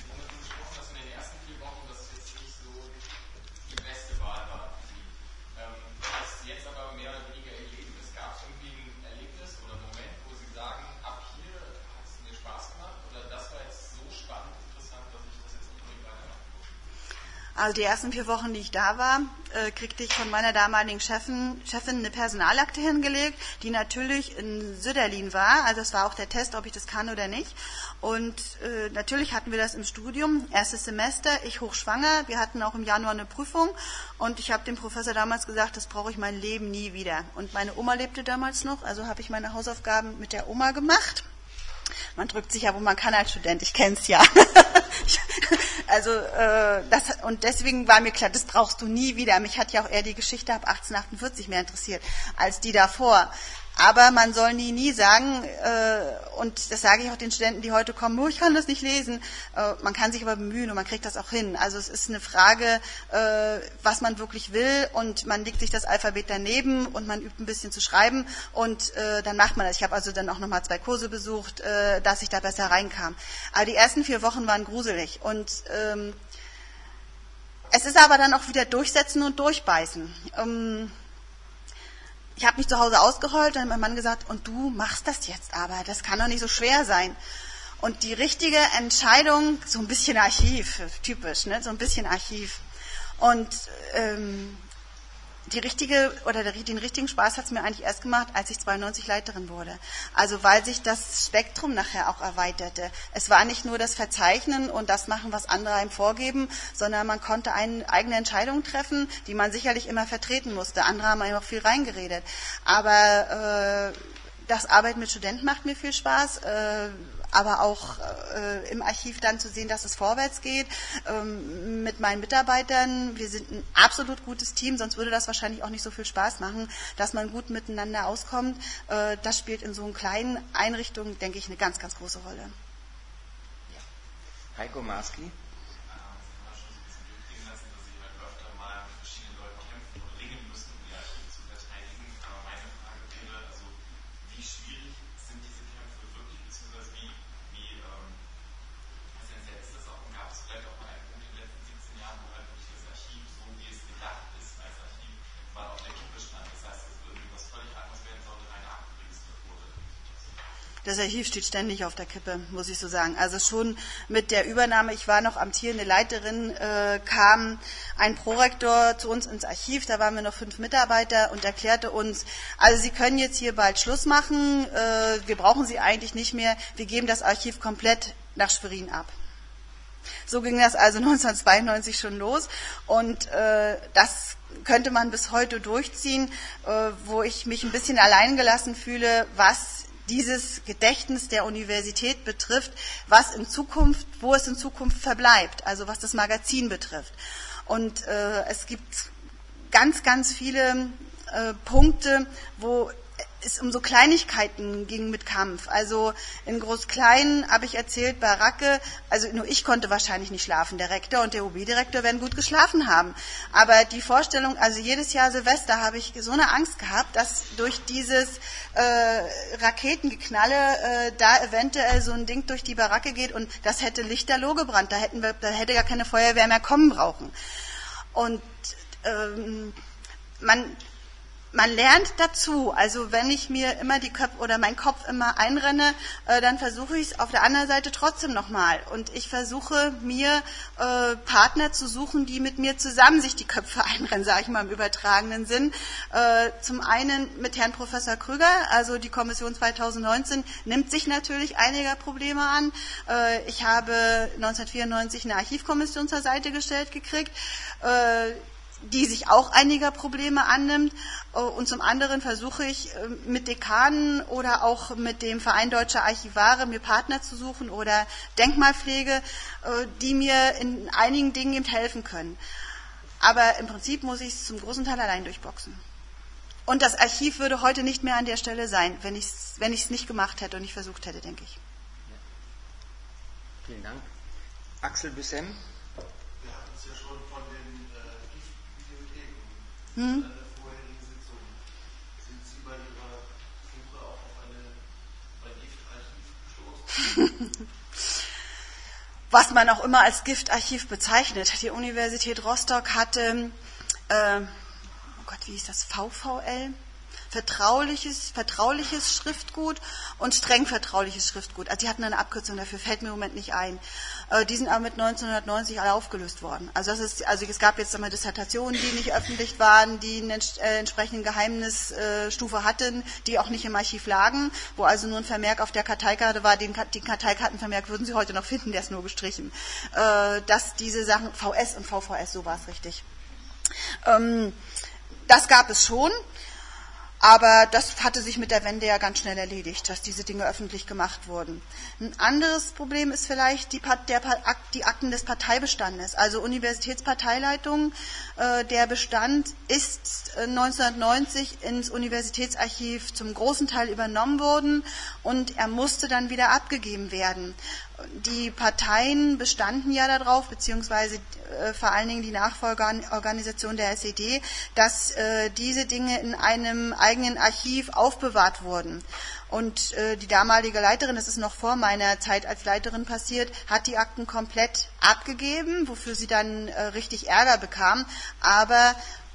Also die ersten vier Wochen, die ich da war, äh, kriegte ich von meiner damaligen Chefin, Chefin eine Personalakte hingelegt, die natürlich in Süderlin war. Also das war auch der Test, ob ich das kann oder nicht. Und äh, natürlich hatten wir das im Studium, erstes Semester, ich hochschwanger. Wir hatten auch im Januar eine Prüfung und ich habe dem Professor damals gesagt, das brauche ich mein Leben nie wieder. Und meine Oma lebte damals noch, also habe ich meine Hausaufgaben mit der Oma gemacht. Man drückt sich ja, wo man kann als Student, ich kenne es ja. Also äh, das, und deswegen war mir klar, das brauchst du nie wieder. Mich hat ja auch eher die Geschichte ab achtzehnhundertachtundvierzig mehr interessiert als die davor. Aber man soll nie, nie sagen, äh, und das sage ich auch den Studenten, die heute kommen, oh, ich kann das nicht lesen. Äh, man kann sich aber bemühen und man kriegt das auch hin. Also es ist eine Frage, äh, was man wirklich will, und man legt sich das Alphabet daneben und man übt ein bisschen zu schreiben, und äh, dann macht man das. Ich habe also dann auch nochmal zwei Kurse besucht, äh, dass ich da besser reinkam. Aber die ersten vier Wochen waren gruselig, und ähm, es ist aber dann auch wieder durchsetzen und durchbeißen. Ähm, Ich habe mich zu Hause ausgeheult, und hat mein Mann gesagt, und du machst das jetzt aber, das kann doch nicht so schwer sein. Und die richtige Entscheidung, so ein bisschen Archiv, typisch, ne? so ein bisschen Archiv. Und ähm, die richtige oder der, den richtigen Spaß hat es mir eigentlich erst gemacht, als ich zweiundneunzig Leiterin wurde. Also weil sich das Spektrum nachher auch erweiterte. Es war nicht nur das Verzeichnen und das machen, was andere einem vorgeben, sondern man konnte eine eigene Entscheidung treffen, die man sicherlich immer vertreten musste. Andere haben einem auch viel reingeredet. Aber äh, das Arbeiten mit Studenten macht mir viel Spaß. Äh, aber auch äh, im Archiv dann zu sehen, dass es vorwärts geht, ähm, mit meinen Mitarbeitern. Wir sind ein absolut gutes Team, sonst würde das wahrscheinlich auch nicht so viel Spaß machen, dass man gut miteinander auskommt. Äh, das spielt in so einer kleinen Einrichtung, denke ich, eine ganz, ganz große Rolle. Ja. Heiko Marsky. Das Archiv steht ständig auf der Kippe, muss ich so sagen. Also schon mit der Übernahme, ich war noch amtierende Leiterin, äh, kam ein Prorektor zu uns ins Archiv, da waren wir noch fünf Mitarbeiter, und erklärte uns, also Sie können jetzt hier bald Schluss machen, äh, wir brauchen Sie eigentlich nicht mehr, wir geben das Archiv komplett nach Schwerin ab. So ging das also neunzehnhundertzweiundneunzig schon los, und äh, das könnte man bis heute durchziehen, äh, wo ich mich ein bisschen alleingelassen fühle, was dieses Gedächtnis der Universität betrifft, was in Zukunft, wo es in Zukunft verbleibt, also was das Magazin betrifft. Und äh, es gibt ganz, ganz viele äh, Punkte, wo es um so Kleinigkeiten ging mit Kampf. Also in Groß-Klein habe ich erzählt, Baracke, also nur ich konnte wahrscheinlich nicht schlafen. Der Rektor und der O B-Direktor werden gut geschlafen haben. Aber die Vorstellung, also jedes Jahr Silvester habe ich so eine Angst gehabt, dass durch dieses äh, Raketengeknalle äh, da eventuell so ein Ding durch die Baracke geht, und das hätte lichterloh gebrannt. Da, hätten wir, da hätte gar keine Feuerwehr mehr kommen brauchen. Und ähm, man... Man lernt dazu, also wenn ich mir immer die Köpfe oder meinen Kopf immer einrenne, äh, dann versuche ich es auf der anderen Seite trotzdem nochmal. Und ich versuche mir äh, Partner zu suchen, die mit mir zusammen sich die Köpfe einrennen, sage ich mal im übertragenen Sinn. Äh, zum einen mit Herrn Professor Krüger, also die Kommission zweitausendneunzehn nimmt sich natürlich einiger Probleme an. Äh, ich habe neunzehnhundertvierundneunzig eine Archivkommission zur Seite gestellt gekriegt, äh, die sich auch einiger Probleme annimmt. Und zum anderen versuche ich mit Dekanen oder auch mit dem Verein Deutscher Archivare mir Partner zu suchen oder Denkmalpflege, die mir in einigen Dingen eben helfen können. Aber im Prinzip muss ich es zum großen Teil allein durchboxen. Und das Archiv würde heute nicht mehr an der Stelle sein, wenn ich es wenn ich es nicht gemacht hätte und nicht versucht hätte, denke ich. Ja. Vielen Dank. Axel Büssem. Hm? In der vorherigen Sitzung sind Sie bei Ihrer Suche auch auf eine, ein Giftarchiv gestoßen? Was man auch immer als Giftarchiv bezeichnet. Die Universität Rostock hatte, äh, oh Gott, wie hieß das, V V L? Vertrauliches, vertrauliches Schriftgut und streng vertrauliches Schriftgut. Also die hatten eine Abkürzung dafür, fällt mir im Moment nicht ein. Äh, die sind aber mit neunzehnhundertneunzig alle aufgelöst worden. Also das ist, also es gab jetzt einmal Dissertationen, die nicht öffentlich waren, die eine äh, entsprechende Geheimnisstufe äh, hatten, die auch nicht im Archiv lagen, wo also nur ein Vermerk auf der Karteikarte war, den, den Karteikartenvermerk würden Sie heute noch finden, der ist nur gestrichen. Äh, dass diese Sachen, V S und V V S, so war es richtig. Ähm, das gab es schon. Aber das hatte sich mit der Wende ja ganz schnell erledigt, dass diese Dinge öffentlich gemacht wurden. Ein anderes Problem ist vielleicht die, der, die Akten des Parteibestandes. Also Universitätsparteileitung, äh, der Bestand ist neunzehnhundertneunzig ins Universitätsarchiv zum großen Teil übernommen worden und er musste dann wieder abgegeben werden. Die Parteien bestanden ja darauf, beziehungsweise äh, vor allen Dingen die Nachfolgeorganisation der S E D, dass äh, diese Dinge in einem eigenen Archiv aufbewahrt wurden. Und äh, die damalige Leiterin, das ist noch vor meiner Zeit als Leiterin passiert, hat die Akten komplett abgegeben, wofür sie dann äh, richtig Ärger bekam. Aber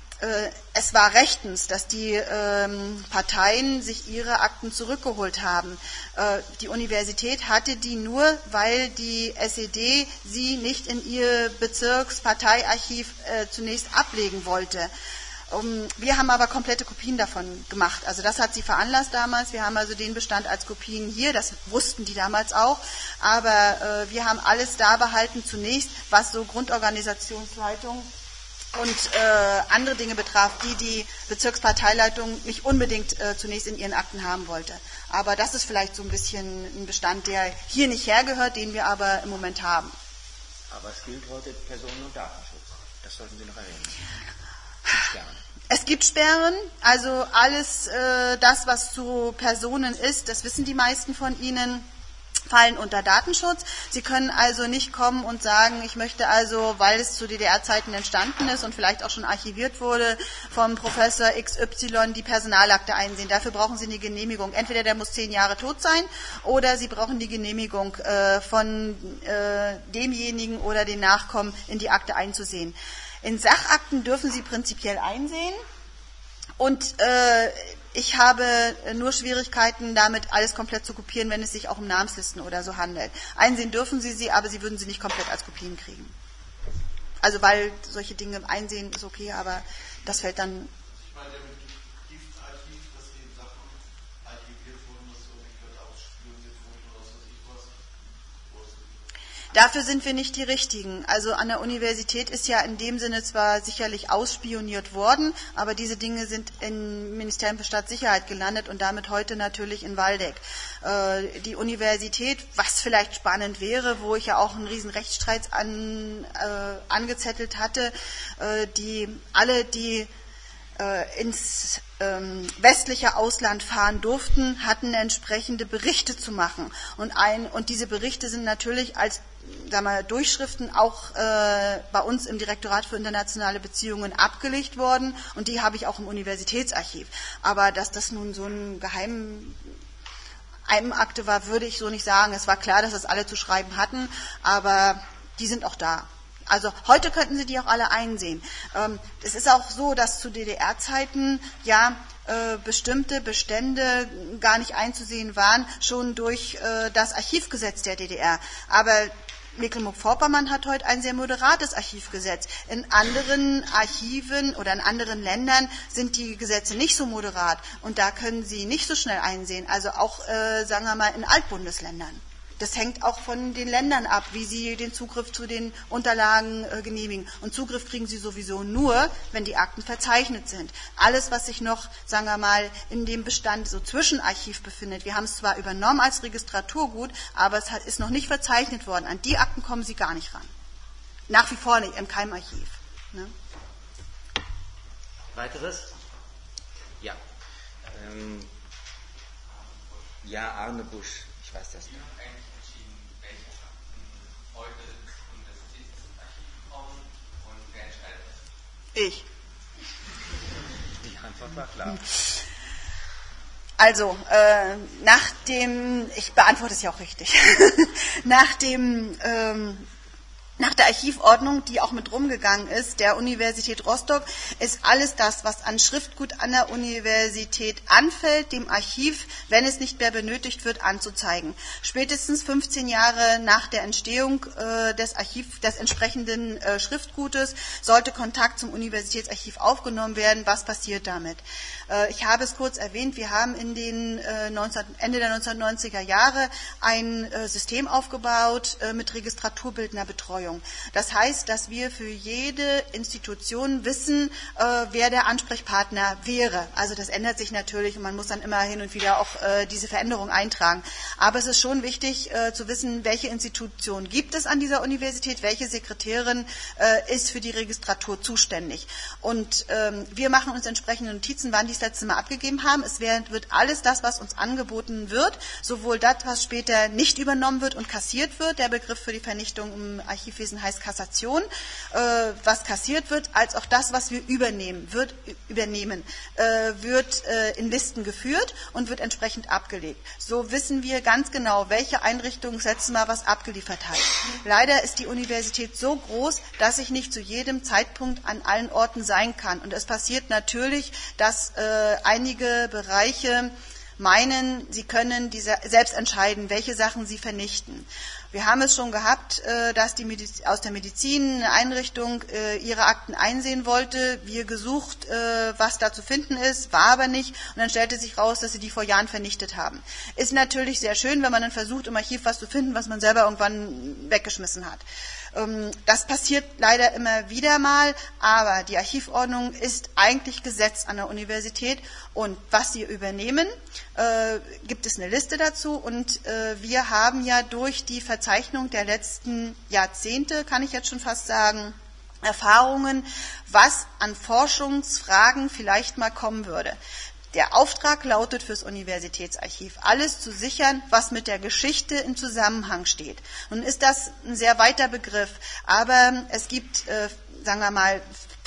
es war rechtens, dass die ähm, Parteien sich ihre Akten zurückgeholt haben. Äh, die Universität hatte die nur, weil die S E D sie nicht in ihr Bezirksparteiarchiv äh, zunächst ablegen wollte. Um, wir haben aber komplette Kopien davon gemacht. Also das hat sie veranlasst damals. Wir haben also den Bestand als Kopien hier, das wussten die damals auch. Aber äh, wir haben alles da behalten zunächst, was so Grundorganisationsleitung und äh, andere Dinge betraf, die die Bezirksparteileitung nicht unbedingt äh, zunächst in ihren Akten haben wollte. Aber das ist vielleicht so ein bisschen ein Bestand, der hier nicht hergehört, den wir aber im Moment haben. Aber es gilt heute Personen- und Datenschutz. Das sollten Sie noch erwähnen. Sperren. Es gibt Sperren, also alles äh, das, was zu Personen ist, das wissen die meisten von Ihnen, fallen unter Datenschutz. Sie können also nicht kommen und sagen, ich möchte also, weil es zu D D R-Zeiten entstanden ist und vielleicht auch schon archiviert wurde, vom Professor X Y die Personalakte einsehen. Dafür brauchen Sie eine Genehmigung. Entweder der muss zehn Jahre tot sein oder Sie brauchen die Genehmigung äh, von äh, demjenigen oder den Nachkommen in die Akte einzusehen. In Sachakten dürfen Sie prinzipiell einsehen und äh, ich habe nur Schwierigkeiten damit, alles komplett zu kopieren, wenn es sich auch um Namenslisten oder so handelt. Einsehen dürfen Sie sie, aber Sie würden sie nicht komplett als Kopien kriegen. Also weil solche Dinge einsehen ist okay, aber das fällt dann... Ich meine, mit Giftarchiv, dass die Sachen archiviert wurden, dass so nicht wird ausspioniert wurden oder was weiß ich was. Dafür sind wir nicht die Richtigen. Also an der Universität ist ja in dem Sinne zwar sicherlich ausspioniert worden, aber diese Dinge sind im Ministerium für Staatssicherheit gelandet und damit heute natürlich in Waldeck. Äh, die Universität, was vielleicht spannend wäre, wo ich ja auch einen riesen Rechtsstreit an, äh, angezettelt hatte, äh, die alle, die äh, ins ähm, westliche Ausland fahren durften, hatten entsprechende Berichte zu machen. Und, ein, und diese Berichte sind natürlich als sagen wir, Durchschriften auch äh, bei uns im Direktorat für internationale Beziehungen abgelegt worden und die habe ich auch im Universitätsarchiv. Aber dass das nun so ein Geheim Akte war, würde ich so nicht sagen. Es war klar, dass das alle zu schreiben hatten, aber die sind auch da. Also heute könnten Sie die auch alle einsehen. Ähm, es ist auch so, dass zu D D R-Zeiten ja äh, bestimmte Bestände gar nicht einzusehen waren, schon durch äh, das Archivgesetz der D D R. Aber Mecklenburg-Vorpommern hat heute ein sehr moderates Archivgesetz. In anderen Archiven oder in anderen Ländern sind die Gesetze nicht so moderat und da können Sie nicht so schnell einsehen. Also auch, äh, sagen wir mal, in Altbundesländern. Das hängt auch von den Ländern ab, wie sie den Zugriff zu den Unterlagen äh, genehmigen. Und Zugriff kriegen sie sowieso nur, wenn die Akten verzeichnet sind. Alles, was sich noch, sagen wir mal, in dem Bestand so Zwischenarchiv befindet, wir haben es zwar übernommen als Registraturgut, aber es hat, ist noch nicht verzeichnet worden. An die Akten kommen sie gar nicht ran. Nach wie vor nicht, im Keimarchiv. Ne? Weiteres? Ja. Ähm, ja, Arne Busch, ich weiß das nicht. Ich. Die Antwort war klar. Also, äh, nach dem, ich beantworte es ja auch richtig, nach dem, ähm, nach der Archivordnung, die auch mit rumgegangen ist, der Universität Rostock, ist alles das, was an Schriftgut an der Universität anfällt, dem Archiv, wenn es nicht mehr benötigt wird, anzuzeigen. Spätestens fünfzehn Jahre nach der Entstehung äh, des Archiv, des entsprechenden äh, Schriftgutes sollte Kontakt zum Universitätsarchiv aufgenommen werden. Was passiert damit? Äh, ich habe es kurz erwähnt, wir haben in den äh, neunzehn, Ende der neunzehnhundertneunziger Jahre ein äh, System aufgebaut äh, mit Registraturbildnerbetreuung. Verpflichtung. Das heißt, dass wir für jede Institution wissen, äh, wer der Ansprechpartner wäre. Also das ändert sich natürlich und man muss dann immer hin und wieder auch äh, diese Veränderung eintragen. Aber es ist schon wichtig äh, zu wissen, welche Institution gibt es an dieser Universität, welche Sekretärin äh, ist für die Registratur zuständig. Und ähm, wir machen uns entsprechende Notizen, wann die das letzte Mal abgegeben haben. Es wird alles das, was uns angeboten wird, sowohl das, was später nicht übernommen wird und kassiert wird, der Begriff für die Vernichtung im Archivwesen heißt Kassation, äh, was kassiert wird, als auch das, was wir übernehmen, wird übernehmen, äh, wird äh, in Listen geführt und wird entsprechend abgelegt. So wissen wir ganz genau, welche Einrichtung das letzte Mal was abgeliefert hat. Leider ist die Universität so groß, dass ich nicht zu jedem Zeitpunkt an allen Orten sein kann. Und es passiert natürlich, dass äh, einige Bereiche meinen, sie können diese selbst entscheiden, welche Sachen sie vernichten. Wir haben es schon gehabt, dass die Mediz- aus der Medizin eine Einrichtung ihre Akten einsehen wollte. Wir gesucht, was da zu finden ist, war aber nicht. Und dann stellte sich raus, dass sie die vor Jahren vernichtet haben. Ist natürlich sehr schön, wenn man dann versucht, im Archiv was zu finden, was man selber irgendwann weggeschmissen hat. Das passiert leider immer wieder mal, aber die Archivordnung ist eigentlich Gesetz an der Universität und was sie übernehmen, äh, gibt es eine Liste dazu und äh, wir haben ja durch die Verzeichnung der letzten Jahrzehnte, kann ich jetzt schon fast sagen, Erfahrungen, was an Forschungsfragen vielleicht mal kommen würde. Der Auftrag lautet fürs Universitätsarchiv, alles zu sichern, was mit der Geschichte in Zusammenhang steht. Nun ist das ein sehr weiter Begriff, aber es gibt, äh, sagen wir mal,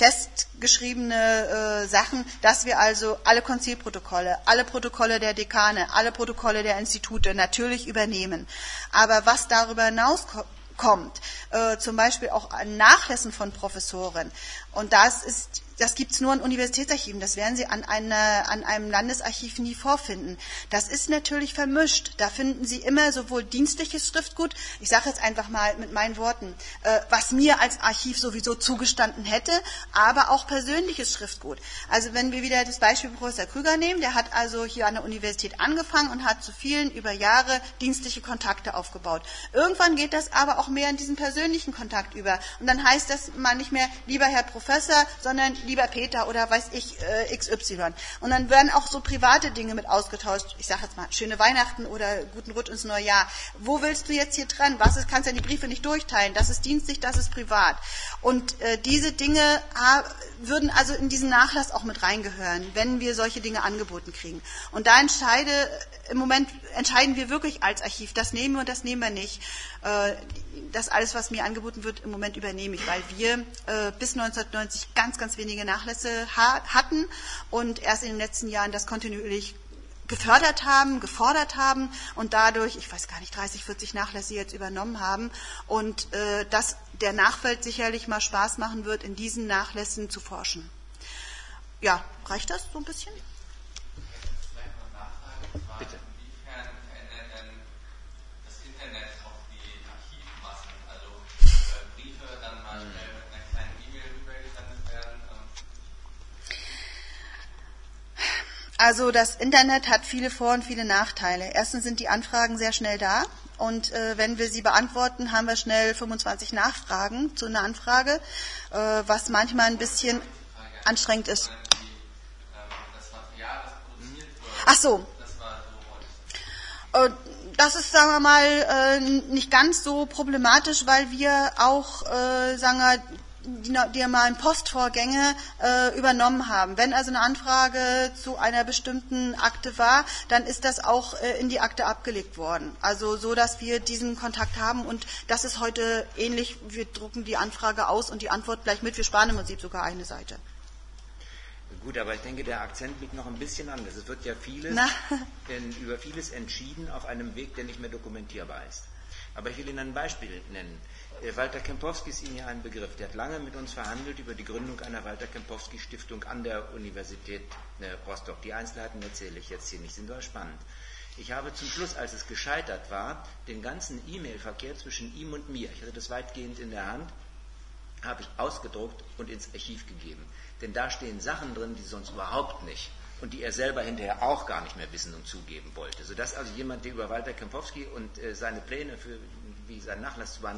festgeschriebene äh, Sachen, dass wir also alle Konzilprotokolle, alle Protokolle der Dekane, alle Protokolle der Institute natürlich übernehmen. Aber was darüber hinaus kommt, äh, zum Beispiel auch an Nachlässen von Professoren, und das ist Das gibt es nur an Universitätsarchiven. Das werden Sie an, einer, an einem Landesarchiv nie vorfinden. Das ist natürlich vermischt. Da finden Sie immer sowohl dienstliches Schriftgut, ich sage jetzt einfach mal mit meinen Worten, äh, was mir als Archiv sowieso zugestanden hätte, aber auch persönliches Schriftgut. Also wenn wir wieder das Beispiel Professor Krüger nehmen, der hat also hier an der Universität angefangen und hat zu vielen über Jahre dienstliche Kontakte aufgebaut. Irgendwann geht das aber auch mehr in diesen persönlichen Kontakt über. Und dann heißt das mal nicht mehr, lieber Herr Professor, sondern lieber Peter oder weiß ich, äh, X Y. Und dann werden auch so private Dinge mit ausgetauscht. Ich sage jetzt mal, schöne Weihnachten oder guten Rutsch ins neue Jahr. Wo willst du jetzt hier dran? Was ist, kannst du ja die Briefe nicht durchteilen? Das ist dienstlich, das ist privat. Und äh, diese Dinge ah, würden also in diesen Nachlass auch mit reingehören, wenn wir solche Dinge angeboten kriegen. Und da entscheide, im Moment entscheiden wir wirklich als Archiv, das nehmen wir und das nehmen wir nicht. Äh, das alles, was mir angeboten wird, im Moment übernehme ich, weil wir äh, bis neunzehnhundertneunzig ganz, ganz wenige Nachlässe ha- hatten und erst in den letzten Jahren das kontinuierlich gefördert haben, gefordert haben und dadurch, ich weiß gar nicht, dreißig, vierzig Nachlässe jetzt übernommen haben und äh, dass der Nachwelt sicherlich mal Spaß machen wird, in diesen Nachlässen zu forschen. Ja, reicht das so ein bisschen? Bitte. Also das Internet hat viele Vor- und viele Nachteile. Erstens sind die Anfragen sehr schnell da und äh, wenn wir sie beantworten, haben wir schnell fünfundzwanzig Nachfragen zu einer Anfrage, äh, was manchmal ein bisschen anstrengend ist. Ach so. Äh, das ist, sagen wir mal, äh, nicht ganz so problematisch, weil wir auch, äh, sagen wir, die, die mal Postvorgänge äh, übernommen haben. Wenn also eine Anfrage zu einer bestimmten Akte war, dann ist das auch äh, in die Akte abgelegt worden. Also so, dass wir diesen Kontakt haben und das ist heute ähnlich. Wir drucken die Anfrage aus und die Antwort gleich mit. Wir sparen im Prinzip sogar eine Seite. Gut, aber ich denke, der Akzent liegt noch ein bisschen anders. Es wird ja vieles, denn über vieles entschieden auf einem Weg, der nicht mehr dokumentierbar ist. Aber ich will Ihnen ein Beispiel nennen. Walter Kempowski ist Ihnen ja ein Begriff. Der hat lange mit uns verhandelt über die Gründung einer Walter-Kempowski-Stiftung an der Universität Rostock. Die Einzelheiten erzähle ich jetzt hier nicht, sind aber spannend. Ich habe zum Schluss, als es gescheitert war, den ganzen E-Mail-Verkehr zwischen ihm und mir, ich hatte das weitgehend in der Hand, habe ich ausgedruckt und ins Archiv gegeben. Denn da stehen Sachen drin, die sonst überhaupt nicht und die er selber hinterher auch gar nicht mehr wissen und zugeben wollte. Sodass also jemand, der über Walter Kempowski und äh, seine Pläne, für, wie sein Nachlass zu behandeln ist,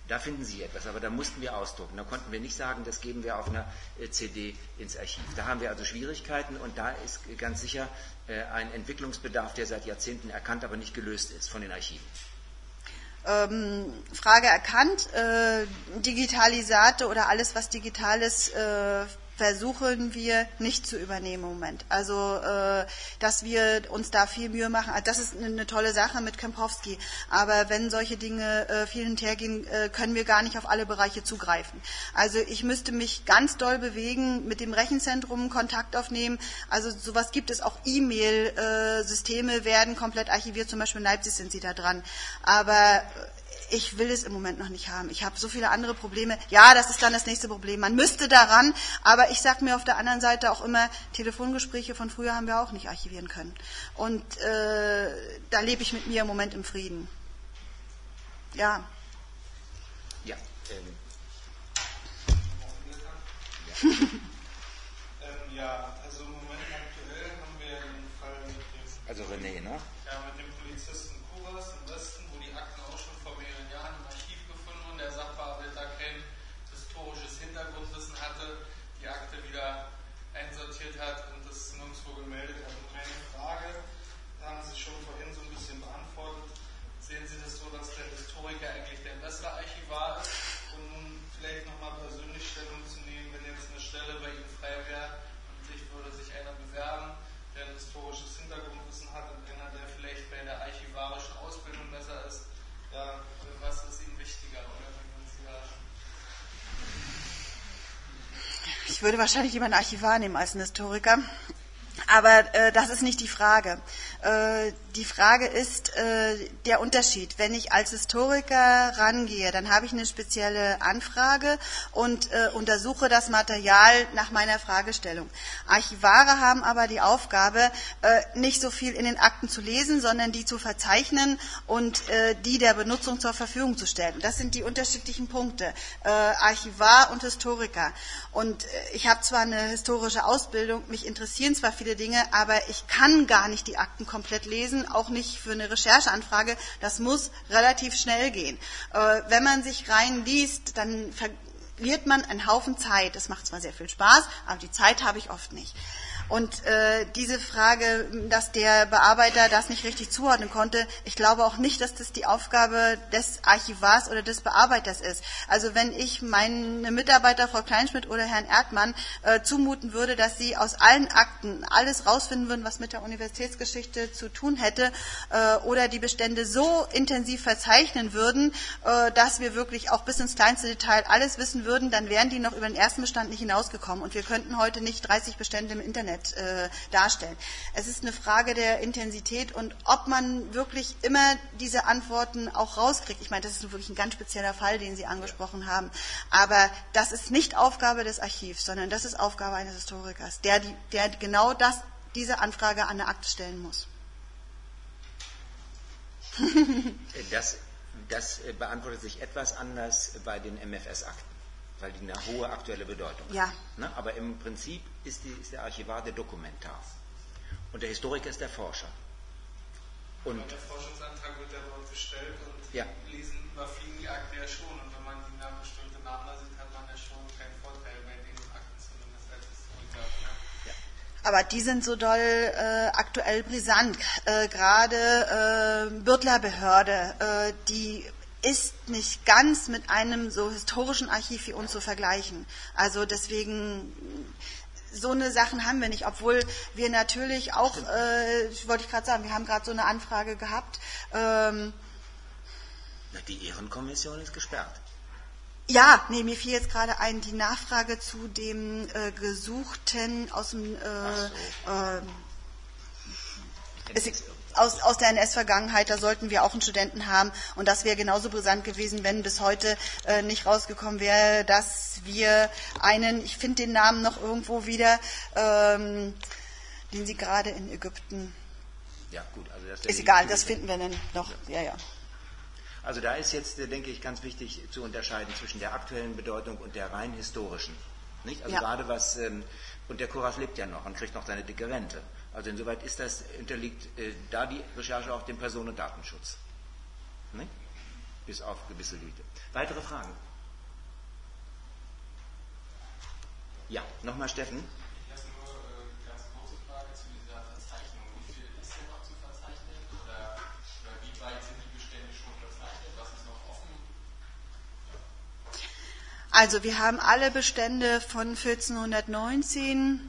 Da finden Sie etwas, aber da mussten wir ausdrucken. Da konnten wir nicht sagen, das geben wir auf einer C D ins Archiv. Da haben wir also Schwierigkeiten und da ist ganz sicher ein Entwicklungsbedarf, der seit Jahrzehnten erkannt, aber nicht gelöst ist von den Archiven. Ähm, Frage erkannt. Äh, Digitalisate oder alles, was digital ist, äh, versuchen wir nicht zu übernehmen im Moment. Also, äh, dass wir uns da viel Mühe machen, das ist eine, eine tolle Sache mit Kempowski. Aber wenn solche Dinge äh, viel hin und her gehen, äh, können wir gar nicht auf alle Bereiche zugreifen. Also ich müsste mich ganz doll bewegen, mit dem Rechenzentrum Kontakt aufnehmen. Also sowas gibt es auch. E-Mail-Systeme werden komplett archiviert, zum Beispiel in Leipzig sind sie da dran. Aber ich will es im Moment noch nicht haben. Ich habe so viele andere Probleme. Ja, das ist dann das nächste Problem. Man müsste daran, aber ich sage mir auf der anderen Seite auch immer, Telefongespräche von früher haben wir auch nicht archivieren können. Und äh, da lebe ich mit mir im Moment im Frieden. Ja. Ja. Ähm. ja. ähm, ja, also im Moment aktuell haben wir den Fall mit dem... Also René, ne? Ja, mit dem Polizisten Kuras im Westen, wo die Akten auch schon vor mehreren Jahren im Archiv gefunden wurden. Der Sachbearbeiter kein historisches Hintergrundwissen hatte, die Akte wieder einsortiert hat und das nirgendwo gemeldet hat. Und meine Frage, da haben Sie schon vorhin so ein bisschen beantwortet, sehen Sie das so, dass der Historiker eigentlich der bessere Archivar ist? Und nun vielleicht nochmal persönlich Stellung zu nehmen, wenn jetzt eine Stelle bei Ihnen frei wäre und sich würde sich einer bewerben, der ein historisches Hintergrundwissen hat und einer, der vielleicht bei der archivarischen Ausbildung besser ist, ja, was ist Ihnen wichtiger? Oder wenn Sie da Ich würde wahrscheinlich lieber einen Archivar nehmen als einen Historiker. Aber äh, das ist nicht die Frage. Äh, die Frage ist äh, der Unterschied. Wenn ich als Historiker rangehe, dann habe ich eine spezielle Anfrage und äh, untersuche das Material nach meiner Fragestellung. Archivare haben aber die Aufgabe, äh, nicht so viel in den Akten zu lesen, sondern die zu verzeichnen und äh, die der Benutzung zur Verfügung zu stellen. Das sind die unterschiedlichen Punkte. Äh, Archivar und Historiker. Und äh, ich habe zwar eine historische Ausbildung, mich interessieren zwar viele Dinge, aber ich kann gar nicht die Akten komplett lesen, auch nicht für eine Rechercheanfrage. Das muss relativ schnell gehen. Äh, wenn man sich reinliest, dann verliert man einen Haufen Zeit. Das macht zwar sehr viel Spaß, aber die Zeit habe ich oft nicht. Und äh, diese Frage, dass der Bearbeiter das nicht richtig zuordnen konnte, ich glaube auch nicht, dass das die Aufgabe des Archivars oder des Bearbeiters ist. Also wenn ich meine Mitarbeiter, Frau Kleinschmidt oder Herrn Erdmann, äh, zumuten würde, dass sie aus allen Akten alles rausfinden würden, was mit der Universitätsgeschichte zu tun hätte, äh, oder die Bestände so intensiv verzeichnen würden, äh, dass wir wirklich auch bis ins kleinste Detail alles wissen würden, dann wären die noch über den ersten Bestand nicht hinausgekommen. Und wir könnten heute nicht dreißig Bestände im Internet Äh, darstellen. Es ist eine Frage der Intensität und ob man wirklich immer diese Antworten auch rauskriegt. Ich meine, das ist wirklich ein ganz spezieller Fall, den Sie angesprochen haben. Aber das ist nicht Aufgabe des Archivs, sondern das ist Aufgabe eines Historikers, der, die, der genau das, diese Anfrage an eine Akte stellen muss. das, das beantwortet sich etwas anders bei den M F S-Akten, weil die eine hohe aktuelle Bedeutung ja. hat. Ne? Aber im Prinzip ist, die, ist der Archivar der Dokumentar. Und der Historiker ist der Forscher. Und der Forschungsantrag wird ja dort gestellt und ja. lesen überfliegen die Akte ja schon. Und wenn man die nach bestimmte Namen da sieht, hat man ja schon keinen Vorteil bei den Akten, zumindest als Historiker. Ja. Ja. Aber die sind so doll äh, aktuell brisant. Äh, Gerade äh, Birtler-Behörde, äh, die ist nicht ganz mit einem so historischen Archiv wie uns zu vergleichen. Also deswegen, so eine Sachen haben wir nicht, obwohl wir natürlich auch, äh, wollte ich gerade sagen, wir haben gerade so eine Anfrage gehabt. Ähm, die Ehrenkommission ist gesperrt. Ja, nee, mir fiel jetzt gerade ein, die Nachfrage zu dem äh, Gesuchten aus dem äh, so. äh, ist, Aus, aus der N S-Vergangenheit, da sollten wir auch einen Studenten haben und das wäre genauso brisant gewesen, wenn bis heute äh, nicht rausgekommen wäre, dass wir einen, ich finde den Namen noch irgendwo wieder, ähm, den Sie gerade in Ägypten, ja, gut, also das ist egal, das finden wir dann noch, ja, ja. Also da ist jetzt, denke ich, ganz wichtig zu unterscheiden zwischen der aktuellen Bedeutung und der rein historischen. Nicht? Also ja. gerade was, ähm, und der Kuras lebt ja noch und kriegt noch seine dicke Rente. Also insoweit ist das, unterliegt äh, da die Recherche auch dem Personen- und Datenschutz. Nicht? bis auf gewisse Güte. Weitere Fragen? Ja, nochmal Steffen. Ich habe nur eine äh, ganz kurze Frage zu dieser Verzeichnung. Wie viel ist denn noch zu verzeichnen? Oder, oder wie weit sind die Bestände schon verzeichnet? Was ist noch offen? Also wir haben alle Bestände von vierzehnhundertneunzehn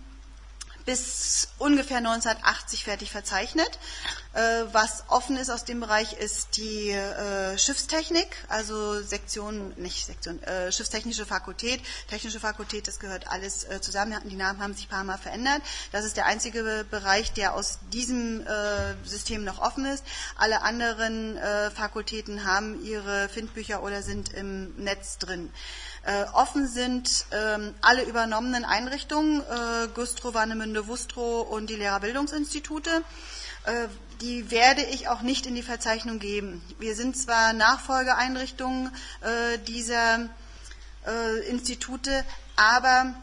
bis ungefähr neunzehnhundertachtzig fertig verzeichnet. Äh, was offen ist aus dem Bereich ist die äh, Schiffstechnik, also Sektion, nicht Sektion, äh, Schiffstechnische Fakultät, Technische Fakultät, das gehört alles äh, zusammen. Die Namen haben sich ein paar Mal verändert. Das ist der einzige Bereich, der aus diesem äh, System noch offen ist. Alle anderen äh, Fakultäten haben ihre Findbücher oder sind im Netz drin. Äh, offen sind ähm, alle übernommenen Einrichtungen, äh, Güstrow, Warnemünde, Wustrow und die Lehrerbildungsinstitute. Äh, die werde ich auch nicht in die Verzeichnung geben. Wir sind zwar Nachfolgeeinrichtungen äh, dieser äh, Institute, aber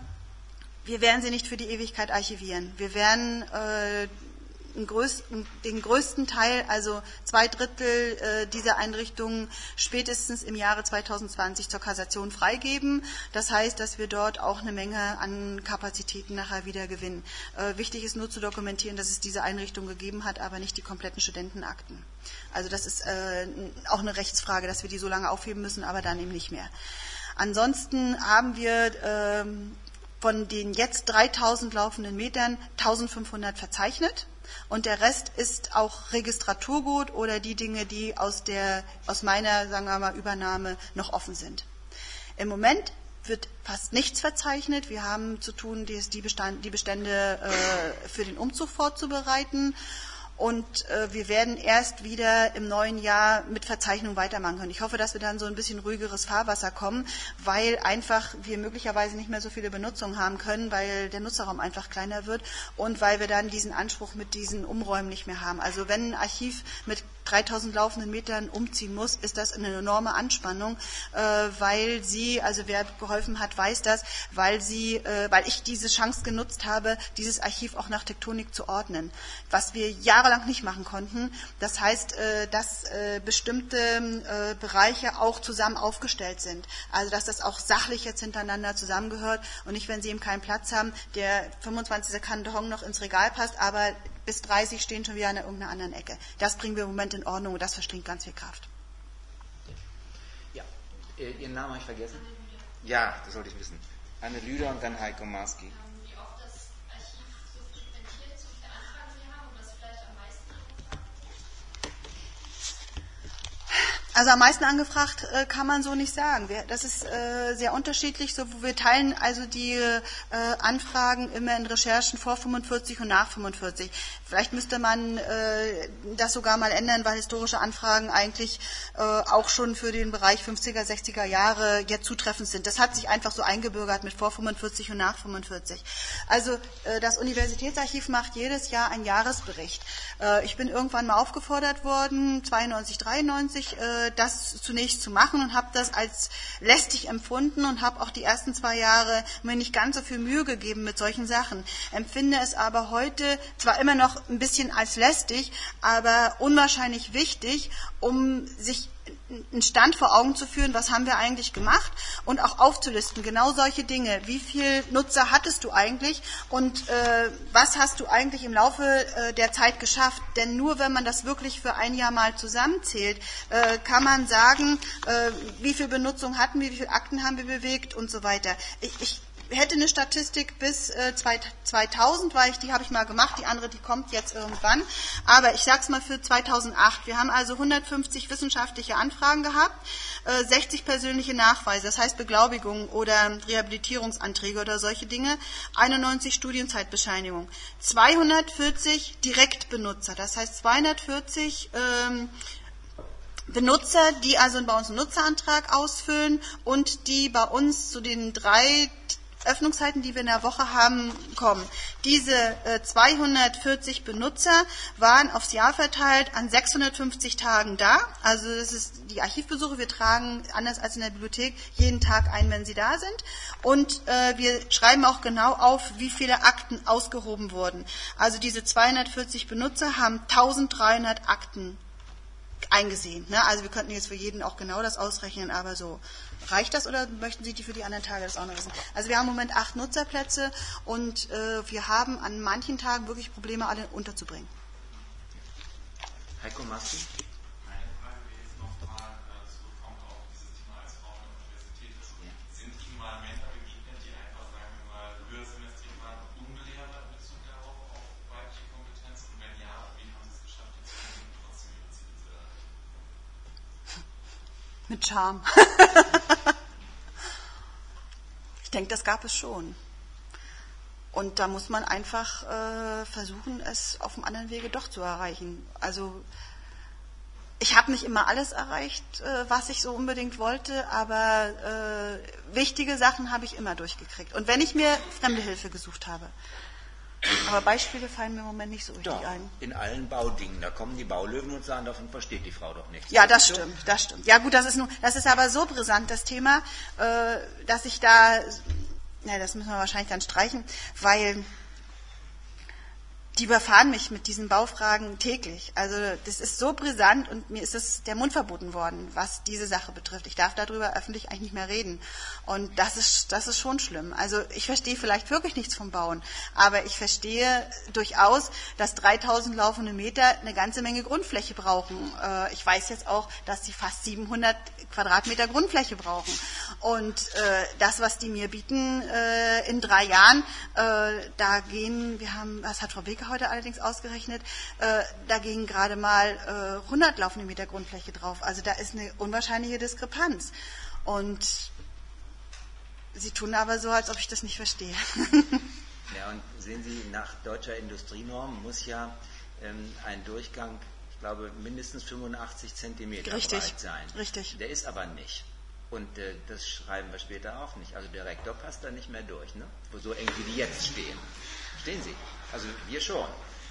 wir werden sie nicht für die Ewigkeit archivieren. Wir werden äh, den größten, den größten Teil, also zwei Drittel äh, dieser Einrichtungen spätestens im Jahre zweitausendzwanzig zur Kassation freigeben. Das heißt, dass wir dort auch eine Menge an Kapazitäten nachher wieder gewinnen. Äh, wichtig ist nur zu dokumentieren, dass es diese Einrichtung gegeben hat, aber nicht die kompletten Studentenakten. Also das ist äh, auch eine Rechtsfrage, dass wir die so lange aufheben müssen, aber dann eben nicht mehr. Ansonsten haben wir äh, von den jetzt dreitausend laufenden Metern eintausendfünfhundert verzeichnet. Und der Rest ist auch Registraturgut oder die Dinge, die aus, der, aus meiner, sagen wir mal, Übernahme noch offen sind. Im Moment wird fast nichts verzeichnet. Wir haben zu tun, die Bestände äh, für den Umzug vorzubereiten. Und äh, wir werden erst wieder im neuen Jahr mit Verzeichnung weitermachen können. Ich hoffe, dass wir dann so ein bisschen ruhigeres Fahrwasser kommen, weil einfach wir möglicherweise nicht mehr so viele Benutzungen haben können, weil der Nutzerraum einfach kleiner wird und weil wir dann diesen Anspruch mit diesen Umräumen nicht mehr haben. Also wenn ein Archiv mit dreitausend laufenden Metern umziehen muss, ist das eine enorme Anspannung, äh, weil sie, also wer geholfen hat, weiß das, weil sie, äh, weil ich diese Chance genutzt habe, dieses Archiv auch nach Tektonik zu ordnen, was wir jahrelang nicht machen konnten. Das heißt, äh, dass äh, bestimmte äh, Bereiche auch zusammen aufgestellt sind. Also dass das auch sachlich jetzt hintereinander zusammengehört und nicht, wenn Sie eben keinen Platz haben, der fünfundzwanzigster Karton noch ins Regal passt, aber bis dreißig stehen schon wieder an irgendeiner anderen Ecke. Das bringen wir im Moment in Ordnung und das verschlingt ganz viel Kraft. Ja, äh, Ihren Namen habe ich vergessen? Ja, das sollte ich wissen. Anne Lüder und dann Heiko Marski. Wie oft das Archiv so frequentiert, so viele Anfragen Sie haben und was vielleicht am meisten angefragt wird? Also am meisten angefragt äh, kann man so nicht sagen. Wir, das ist äh, sehr unterschiedlich. So, wir teilen also die äh, Anfragen immer in Recherchen vor fünfundvierzig und nach fünfundvierzig. Vielleicht müsste man äh, das sogar mal ändern, weil historische Anfragen eigentlich äh, auch schon für den Bereich fünfziger, sechziger Jahre jetzt zutreffend sind. Das hat sich einfach so eingebürgert mit vor fünfundvierzig und nach fünfundvierzig. Also äh, das Universitätsarchiv macht jedes Jahr einen Jahresbericht. Äh, ich bin irgendwann mal aufgefordert worden, zweiundneunzig, dreiundneunzig, äh, das zunächst zu machen und habe das als lästig empfunden und habe auch die ersten zwei Jahre mir nicht ganz so viel Mühe gegeben mit solchen Sachen. Empfinde es aber heute zwar immer noch ein bisschen als lästig, aber unwahrscheinlich wichtig, um sich einen Stand vor Augen zu führen, was haben wir eigentlich gemacht und auch aufzulisten, genau solche Dinge. Wie viele Nutzer hattest du eigentlich und äh, was hast du eigentlich im Laufe äh, der Zeit geschafft? Denn nur wenn man das wirklich für ein Jahr mal zusammenzählt, äh, kann man sagen, äh, wie viel Benutzung hatten wir, wie viele Akten haben wir bewegt und so weiter. Ich, ich hätte eine Statistik bis äh, zweitausend, weil ich die habe ich mal gemacht, die andere, die kommt jetzt irgendwann. Aber ich sage es mal für zweitausendacht. Wir haben also hundertfünfzig wissenschaftliche Anfragen gehabt, äh, sechzig persönliche Nachweise, das heißt Beglaubigungen oder Rehabilitierungsanträge oder solche Dinge, einundneunzig Studienzeitbescheinigungen, zweihundertvierzig Direktbenutzer, das heißt zweihundertvierzig ähm, Benutzer, die also bei uns einen Nutzerantrag ausfüllen und die bei uns zu den drei Öffnungszeiten, die wir in der Woche haben, kommen. Diese äh, zweihundertvierzig Benutzer waren aufs Jahr verteilt an sechshundertfünfzig Tagen da. Also das ist die Archivbesuche. Wir tragen, anders als in der Bibliothek, jeden Tag ein, wenn sie da sind. Und äh, wir schreiben auch genau auf, wie viele Akten ausgehoben wurden. Also diese zweihundertvierzig Benutzer haben eintausenddreihundert Akten eingesehen. Ne? Also wir könnten jetzt für jeden auch genau das ausrechnen, aber so, reicht das oder möchten Sie die für die anderen Tage das auch noch wissen? Also wir haben im Moment acht Nutzerplätze und äh, wir haben an manchen Tagen wirklich Probleme, alle unterzubringen. Heiko Masti? Meine Frage wäre jetzt nochmal äh, zurückkommt auf dieses Thema als Frau an der Universität. Also, ja. Sind Ihnen mal Männer begegnet, die einfach, sagen wir mal, höhersemestriert waren, unbelehrt in Bezug darauf, auf weibliche Kompetenz? Und wenn ja, wie haben Sie es geschafft, jetzt trotzdem ihre Ziele zu erreichen? Mit Charme. Ich denke, das gab es schon. Und da muss man einfach äh, versuchen, es auf dem anderen Wege doch zu erreichen. Also ich habe nicht immer alles erreicht, äh, was ich so unbedingt wollte, aber äh, wichtige Sachen habe ich immer durchgekriegt. Und wenn ich mir fremde Hilfe gesucht habe. Aber Beispiele fallen mir im Moment nicht so richtig doch, ein. In allen Baudingen, da kommen die Baulöwen und sagen, davon versteht die Frau doch nichts. Ja, das stimmt, das stimmt. Ja gut, das ist, nur, das ist aber so brisant, das Thema, äh, dass ich da... Ja, das müssen wir wahrscheinlich dann streichen, weil die überfahren mich mit diesen Baufragen täglich. Also das ist so brisant und mir ist das der Mund verboten worden, was diese Sache betrifft. Ich darf darüber öffentlich eigentlich nicht mehr reden. Und das ist, das ist schon schlimm. Also ich verstehe vielleicht wirklich nichts vom Bauen, aber ich verstehe durchaus, dass dreitausend laufende Meter eine ganze Menge Grundfläche brauchen. Äh, ich weiß jetzt auch, dass sie fast siebenhundert Quadratmeter Grundfläche brauchen. Und äh, das, was die mir bieten äh, in drei Jahren, äh, da gehen, wir haben, was hat Frau Beke heute allerdings ausgerechnet, äh, da gehen gerade mal äh, hundert laufende Meter Grundfläche drauf. Also da ist eine unwahrscheinliche Diskrepanz. Und Sie tun aber so, als ob ich das nicht verstehe. Ja, und sehen Sie, nach deutscher Industrienorm muss ja ähm, ein Durchgang, ich glaube, mindestens fünfundachtzig Zentimeter Richtig, breit sein. Richtig. Der ist aber nicht. Und äh, das schreiben wir später auch nicht. Also der Rektor passt da nicht mehr durch, ne? Wo so eng wie die jetzt stehen. Stehen Sie? Also wir schon.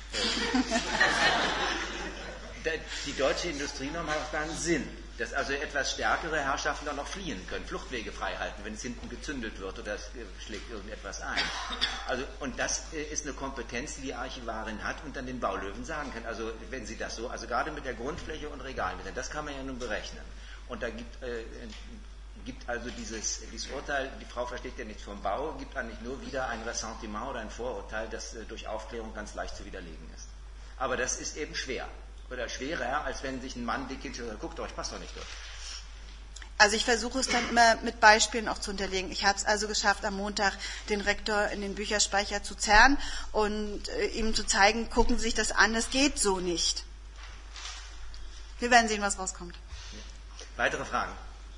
Die deutsche Industrienorm hat auch keinen Sinn, dass also etwas stärkere Herrschaften dann noch fliehen können, Fluchtwege frei halten, wenn es hinten gezündet wird oder es schlägt irgendetwas ein. Also, und das ist eine Kompetenz, die die Archivarin hat und dann den Baulöwen sagen kann. Also wenn sie das so, also gerade mit der Grundfläche und Regalmitteln, das kann man ja nun berechnen. Und da gibt, äh, gibt also dieses, dieses Urteil, die Frau versteht ja nichts vom Bau, gibt eigentlich nur wieder ein Ressentiment oder ein Vorurteil, das äh, durch Aufklärung ganz leicht zu widerlegen ist. Aber das ist eben schwer. Oder schwerer, als wenn sich ein Mann dick hinstellt und sagt, guckt euch, passt doch nicht durch. Also ich versuche es dann immer mit Beispielen auch zu unterlegen. Ich habe es also geschafft, am Montag den Rektor in den Bücherspeicher zu zerren und äh, ihm zu zeigen, gucken Sie sich das an, das geht so nicht. Wir werden sehen, was rauskommt. Ja. Weitere Fragen?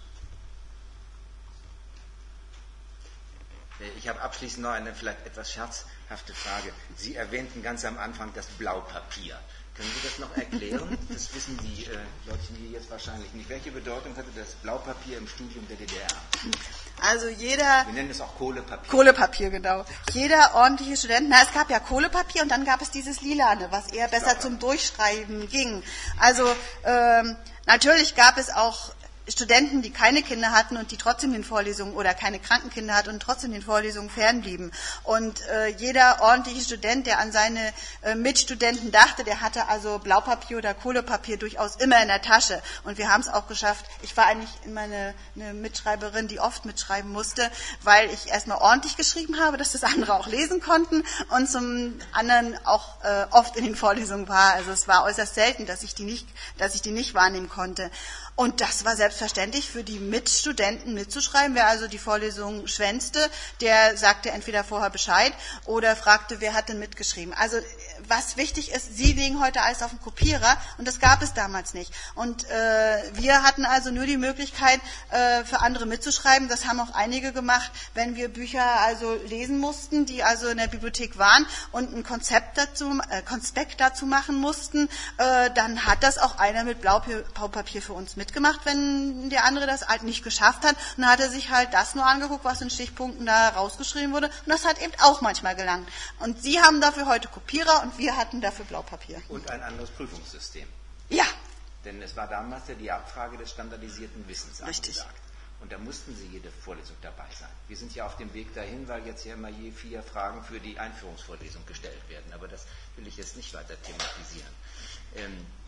Ich habe abschließend noch eine vielleicht etwas scherzhafte Frage. Sie erwähnten ganz am Anfang das Blaupapier. Können Sie das noch erklären? Das wissen die äh, Leute hier jetzt wahrscheinlich nicht. Welche Bedeutung hatte das Blaupapier im Studium der D D R? Also jeder... Wir nennen es auch Kohlepapier. Kohlepapier, genau. Jeder ordentliche Student, na, es gab ja Kohlepapier und dann gab es dieses Lilane, was eher besser zum Durchschreiben ging. Also ähm, natürlich gab es auch Studenten, die keine Kinder hatten und die trotzdem den Vorlesungen oder keine Krankenkinder hatten und trotzdem den Vorlesungen fernblieben. Und äh, jeder ordentliche Student, der an seine äh, Mitstudenten dachte, der hatte also Blaupapier oder Kohlepapier durchaus immer in der Tasche. Und wir haben es auch geschafft. Ich war eigentlich immer eine, eine Mitschreiberin, die oft mitschreiben musste, weil ich erstmal ordentlich geschrieben habe, dass das andere auch lesen konnten und zum anderen auch äh, oft in den Vorlesungen war. Also es war äußerst selten, dass ich die nicht, dass ich die nicht wahrnehmen konnte. Und das war selbstverständlich für die Mitstudenten mitzuschreiben. Wer also die Vorlesung schwänzte, der sagte entweder vorher Bescheid oder fragte, wer hat denn mitgeschrieben. Also was wichtig ist, Sie legen heute alles auf den Kopierer und das gab es damals nicht. Und äh, wir hatten also nur die Möglichkeit, äh, für andere mitzuschreiben. Das haben auch einige gemacht, wenn wir Bücher also lesen mussten, die also in der Bibliothek waren und ein Konzept dazu, äh, Konspekt dazu machen mussten, äh, dann hat das auch einer mit Blaupapier für uns mitgemacht, wenn der andere das halt nicht geschafft hat. Und dann hat er sich halt das nur angeguckt, was in Stichpunkten da rausgeschrieben wurde. Und das hat eben auch manchmal gelangt. Und Sie haben dafür heute Kopierer und wir hatten dafür Blaupapier. Und ein anderes Prüfungssystem. Ja. Denn es war damals ja die Abfrage des standardisierten Wissens Richtig. angesagt. Und da mussten Sie jede Vorlesung dabei sein. Wir sind ja auf dem Weg dahin, weil jetzt ja immer je vier Fragen für die Einführungsvorlesung gestellt werden. Aber das will ich jetzt nicht weiter thematisieren. Ähm,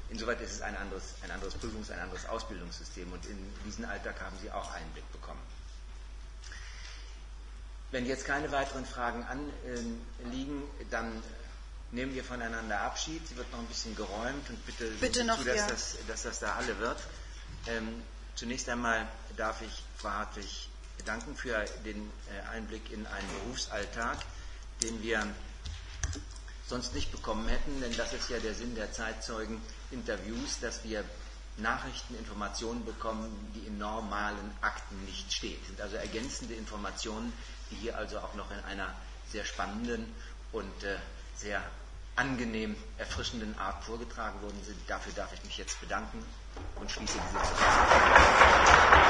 insoweit ist es ein anderes, ein anderes Prüfungs-, ein anderes Ausbildungssystem und in diesen Alltag haben Sie auch Einblick bekommen. Wenn jetzt keine weiteren Fragen anliegen, dann nehmen wir voneinander Abschied. Sie wird noch ein bisschen geräumt und bitte, bitte noch, zu, dass, ja. das, dass das da alle wird. Ähm, zunächst einmal darf ich Frau Hartwig danken für den Einblick in einen Berufsalltag, den wir sonst nicht bekommen hätten, denn das ist ja der Sinn der Zeitzeugen-Interviews, dass wir Nachrichten, Informationen bekommen, die in normalen Akten nicht stehen. Das sind also ergänzende Informationen, die hier also auch noch in einer sehr spannenden und äh, sehr angenehm erfrischenden Art vorgetragen worden sind. Dafür darf ich mich jetzt bedanken und schließe die Sitzung.